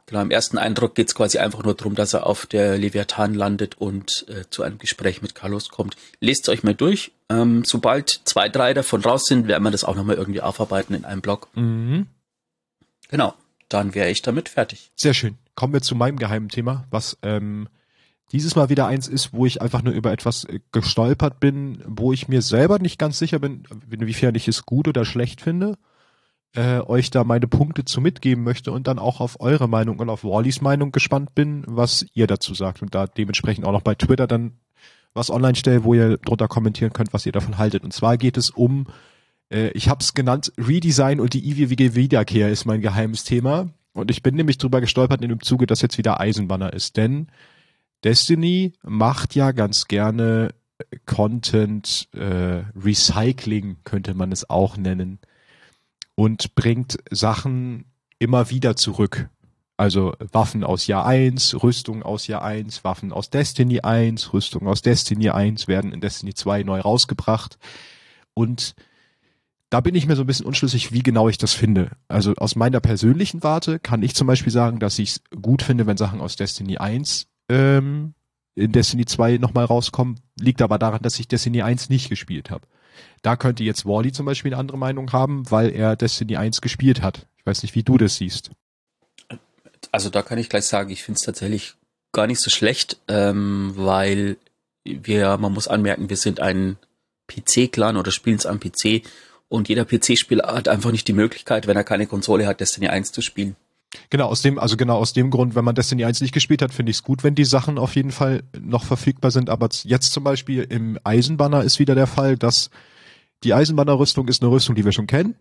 Genau, im ersten Eindruck geht's quasi einfach nur darum, dass er auf der Leviathan landet und äh, zu einem Gespräch mit Carlos kommt. Lest euch mal durch. Ähm, sobald zwei, drei davon raus sind, werden wir das auch nochmal irgendwie aufarbeiten in einem Blog. Mhm. Genau, dann wäre ich damit fertig. Sehr schön. Kommen wir zu meinem geheimen Thema, was ähm, dieses Mal wieder eins ist, wo ich einfach nur über etwas äh, gestolpert bin, wo ich mir selber nicht ganz sicher bin, inwiefern ich es gut oder schlecht finde. Äh, euch da meine Punkte zu mitgeben möchte und dann auch auf eure Meinung und auf Wallys Meinung gespannt bin, was ihr dazu sagt und da dementsprechend auch noch bei Twitter dann was online stelle, wo ihr drunter kommentieren könnt, was ihr davon haltet. Und zwar geht es um, äh, ich habe es genannt, Redesign und die ewige Wiederkehr ist mein geheimes Thema. Und ich bin nämlich drüber gestolpert in dem Zuge, dass jetzt wieder Eisenbanner ist. Denn Destiny macht ja ganz gerne Content äh, Recycling, könnte man es auch nennen. Und bringt Sachen immer wieder zurück. Also Waffen aus Jahr eins, Rüstung aus Jahr eins, Waffen aus Destiny eins, Rüstung aus Destiny eins werden in Destiny zwei neu rausgebracht. Und da bin ich mir so ein bisschen unschlüssig, wie genau ich das finde. Also aus meiner persönlichen Warte kann ich zum Beispiel sagen, dass ich es gut finde, wenn Sachen aus Destiny eins ähm, in Destiny zwei nochmal rauskommen. Liegt aber daran, dass ich Destiny eins nicht gespielt habe. Da könnte jetzt Wally zum Beispiel eine andere Meinung haben, weil er Destiny eins gespielt hat. Ich weiß nicht, wie du das siehst. Also da kann ich gleich sagen, ich finde es tatsächlich gar nicht so schlecht, ähm, weil wir, man muss anmerken, wir sind ein P C-Clan oder spielen es am P C und jeder P C-Spieler hat einfach nicht die Möglichkeit, wenn er keine Konsole hat, Destiny eins zu spielen. Genau, aus dem, also genau aus dem Grund, wenn man Destiny eins nicht gespielt hat, finde ich es gut, wenn die Sachen auf jeden Fall noch verfügbar sind. Aber jetzt zum Beispiel im Eisenbanner ist wieder der Fall, dass die Eisenbanner-Rüstung ist eine Rüstung, die wir schon kennen.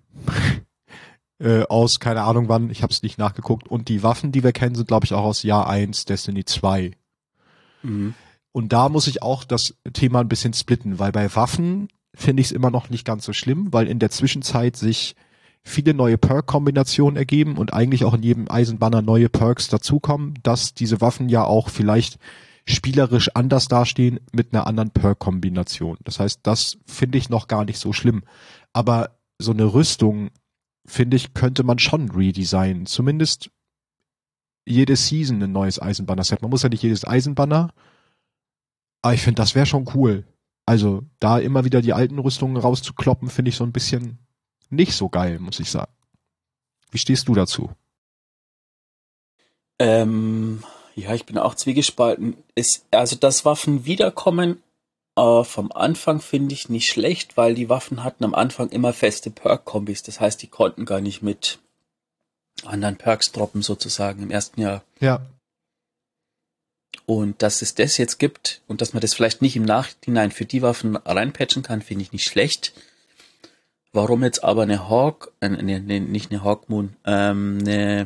äh, aus, keine Ahnung wann, ich habe es nicht nachgeguckt. Und die Waffen, die wir kennen, sind, glaube ich, auch aus Jahr eins, Destiny zwei. Mhm. Und da muss ich auch das Thema ein bisschen splitten, weil bei Waffen finde ich es immer noch nicht ganz so schlimm, weil in der Zwischenzeit sich viele neue Perk-Kombinationen ergeben und eigentlich auch in jedem Eisenbanner neue Perks dazukommen, dass diese Waffen ja auch vielleicht spielerisch anders dastehen mit einer anderen Perk-Kombination. Das heißt, das finde ich noch gar nicht so schlimm. Aber so eine Rüstung, finde ich, könnte man schon redesignen. Zumindest jede Season ein neues Eisenbanner-Set. Man muss ja nicht jedes Eisenbanner, aber ich finde, das wäre schon cool. Also da immer wieder die alten Rüstungen rauszukloppen, finde ich so ein bisschen nicht so geil, muss ich sagen. Wie stehst du dazu? Ähm, ja, ich bin auch zwiegespalten. Ist, also, dass Waffen wiederkommen, äh, vom Anfang finde ich nicht schlecht, weil die Waffen hatten am Anfang immer feste Perk-Kombis. Das heißt, die konnten gar nicht mit anderen Perks droppen, sozusagen, im ersten Jahr. Ja. Und dass es das jetzt gibt und dass man das vielleicht nicht im Nachhinein für die Waffen reinpatchen kann, finde ich nicht schlecht. Warum jetzt aber eine Hawk, äh, ne, ne, nicht eine Hawkmoon, ähm, eine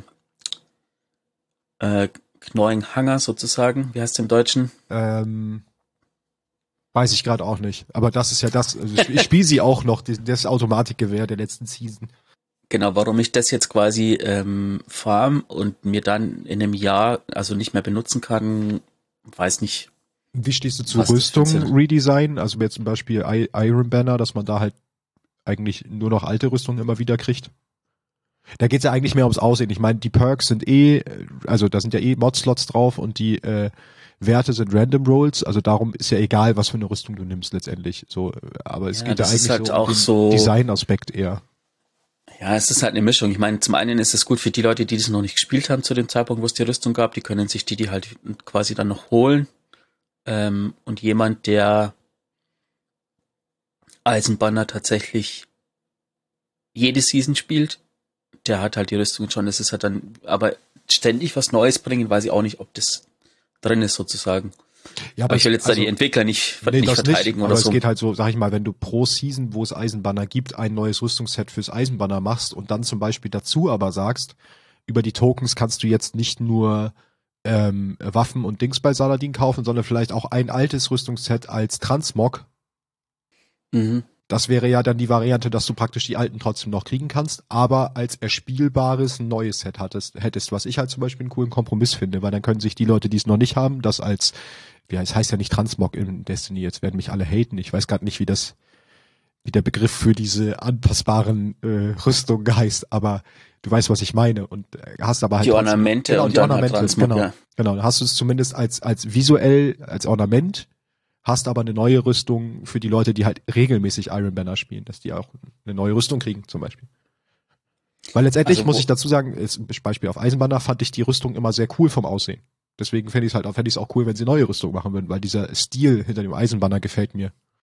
äh, Gnawing Hanger sozusagen, wie heißt es im Deutschen? Ähm, weiß ich gerade auch nicht. Aber das ist ja das, also ich, ich spiele sie auch noch, das, das Automatikgewehr der letzten Season. Genau, warum ich das jetzt quasi ähm, farm und mir dann in einem Jahr also nicht mehr benutzen kann, weiß nicht. Wie stehst du zu Rüstung Redesign? Also jetzt zum Beispiel I- Iron Banner, dass man da halt eigentlich nur noch alte Rüstungen immer wieder kriegt. Da geht's ja eigentlich mehr ums Aussehen. Ich meine, die Perks sind eh, also da sind ja eh Mod-Slots drauf und die äh, Werte sind Random Rolls, also darum ist ja egal, was für eine Rüstung du nimmst letztendlich. So, aber es Ja, geht ja das ist eigentlich halt so auch um den so Design-Aspekt eher. Ja, es ist halt eine Mischung. Ich meine, zum einen ist es gut für die Leute, die das noch nicht gespielt haben zu dem Zeitpunkt, wo es die Rüstung gab. Die können sich die, die halt quasi dann noch holen. Ähm, und jemand, der Eisenbanner tatsächlich jede Season spielt, der hat halt die Rüstung schon. Das ist halt dann, aber ständig was Neues bringen, weiß ich auch nicht, ob das drin ist sozusagen. Ja, aber, aber ich will jetzt also, da die Entwickler nicht, nee, nicht verteidigen nicht, oder aber so. Es geht halt so, sag ich mal, wenn du pro Season, wo es Eisenbanner gibt, ein neues Rüstungsset fürs Eisenbanner machst und dann zum Beispiel dazu aber sagst, über die Tokens kannst du jetzt nicht nur ähm, Waffen und Dings bei Saladin kaufen, sondern vielleicht auch ein altes Rüstungsset als Transmog. Mhm. Das wäre ja dann die Variante, dass du praktisch die alten trotzdem noch kriegen kannst, aber als erspielbares neues Set hattest, hättest, was ich halt zum Beispiel einen coolen Kompromiss finde, weil dann können sich die Leute, die es noch nicht haben, das als, ja, es heißt ja nicht Transmog in Destiny, jetzt werden mich alle haten, ich weiß gerade nicht, wie das wie der Begriff für diese anpassbaren äh, Rüstungen heißt, aber du weißt, was ich meine und hast aber halt die Ornamente genau, und die dann Ornamente, halt Transmog, genau, ja. genau, hast du es zumindest als als visuell als Ornament, hast aber eine neue Rüstung für die Leute, die halt regelmäßig Iron Banner spielen, dass die auch eine neue Rüstung kriegen zum Beispiel. Weil letztendlich Also, muss wo- ich dazu sagen, ist ein Beispiel auf Eisenbanner fand ich die Rüstung immer sehr cool vom Aussehen. Deswegen fände ich es halt auch, fände ich es auch cool, wenn sie neue Rüstung machen würden, weil dieser Stil hinter dem Eisenbanner gefällt mir.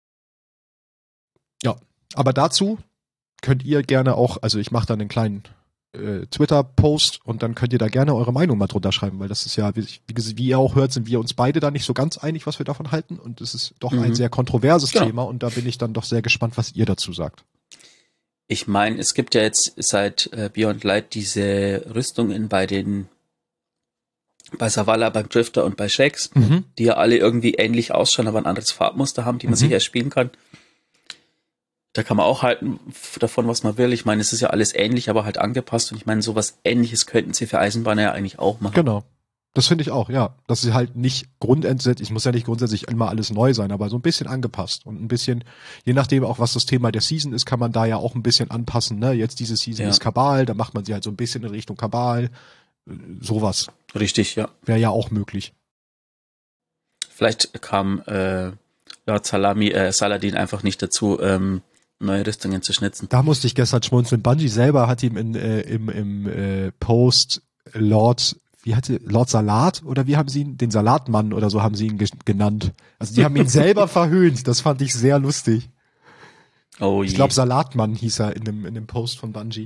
Ja, aber dazu könnt ihr gerne auch, also ich mache dann einen kleinen äh, Twitter-Post und dann könnt ihr da gerne eure Meinung mal drunter schreiben, weil das ist ja, wie, wie, wie ihr auch hört, sind wir uns beide da nicht so ganz einig, was wir davon halten und es ist doch Mhm. ein sehr kontroverses Genau. Thema und da bin ich dann doch sehr gespannt, was ihr dazu sagt. Ich meine, es gibt ja jetzt seit äh, Beyond Light diese Rüstungen bei den bei Zavala, beim Drifter und bei Shax, Mhm. die ja alle irgendwie ähnlich ausschauen, aber ein anderes Farbmuster haben, die man Mhm. sich erst spielen kann. Da kann man auch halten f- davon, was man will. Ich meine, es ist ja alles ähnlich, aber halt angepasst. Und ich meine, sowas Ähnliches könnten sie für Eisenbahner ja eigentlich auch machen. Genau. Das finde ich auch, ja. Dass sie halt nicht grundsätzlich, es muss ja nicht grundsätzlich immer alles neu sein, aber so ein bisschen angepasst und ein bisschen, je nachdem auch, was das Thema der Season ist, kann man da ja auch ein bisschen anpassen, ne? Jetzt diese Season Ja. ist Kabal, da macht man sie halt so ein bisschen in Richtung Kabal. Äh, Sowas Richtig, ja. wäre ja auch möglich. Vielleicht kam äh, Lord Salami, äh, Saladin einfach nicht dazu, ähm, neue Rüstungen zu schnitzen. Da musste ich gestern schmunzeln. Bungie selber hat ihm in, äh, im, im äh, Post Lord, wie hatte, Lord Salat oder wie haben sie ihn, den Salatmann oder so haben sie ihn ge genannt. Also die haben ihn selber verhöhnt. Das fand ich sehr lustig. Oh Ich je. glaube, Salatmann hieß er in dem, in dem Post von Bungie.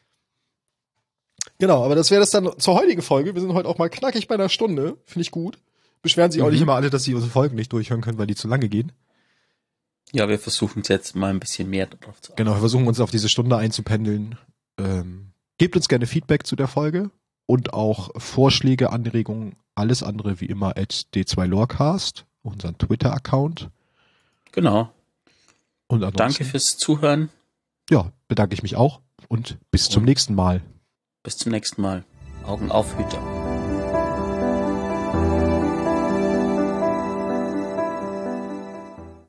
Genau, aber das wäre das dann zur heutigen Folge. Wir sind heute auch mal knackig bei einer Stunde. Finde ich gut. Beschweren sich auch Mhm. nicht immer alle, dass sie unsere Folgen nicht durchhören können, weil die zu lange gehen. Ja, wir versuchen es jetzt mal ein bisschen mehr drauf zu achten. Genau, wir versuchen uns auf diese Stunde einzupendeln. Ähm, gebt uns gerne Feedback zu der Folge und auch Vorschläge, Anregungen, alles andere wie immer at D zwei Lorecast, unseren Twitter-Account. Genau. Und ansonsten, Danke fürs Zuhören. ja, bedanke ich mich auch und bis zum Und- nächsten Mal. Bis zum nächsten Mal. Augen auf, Hüter.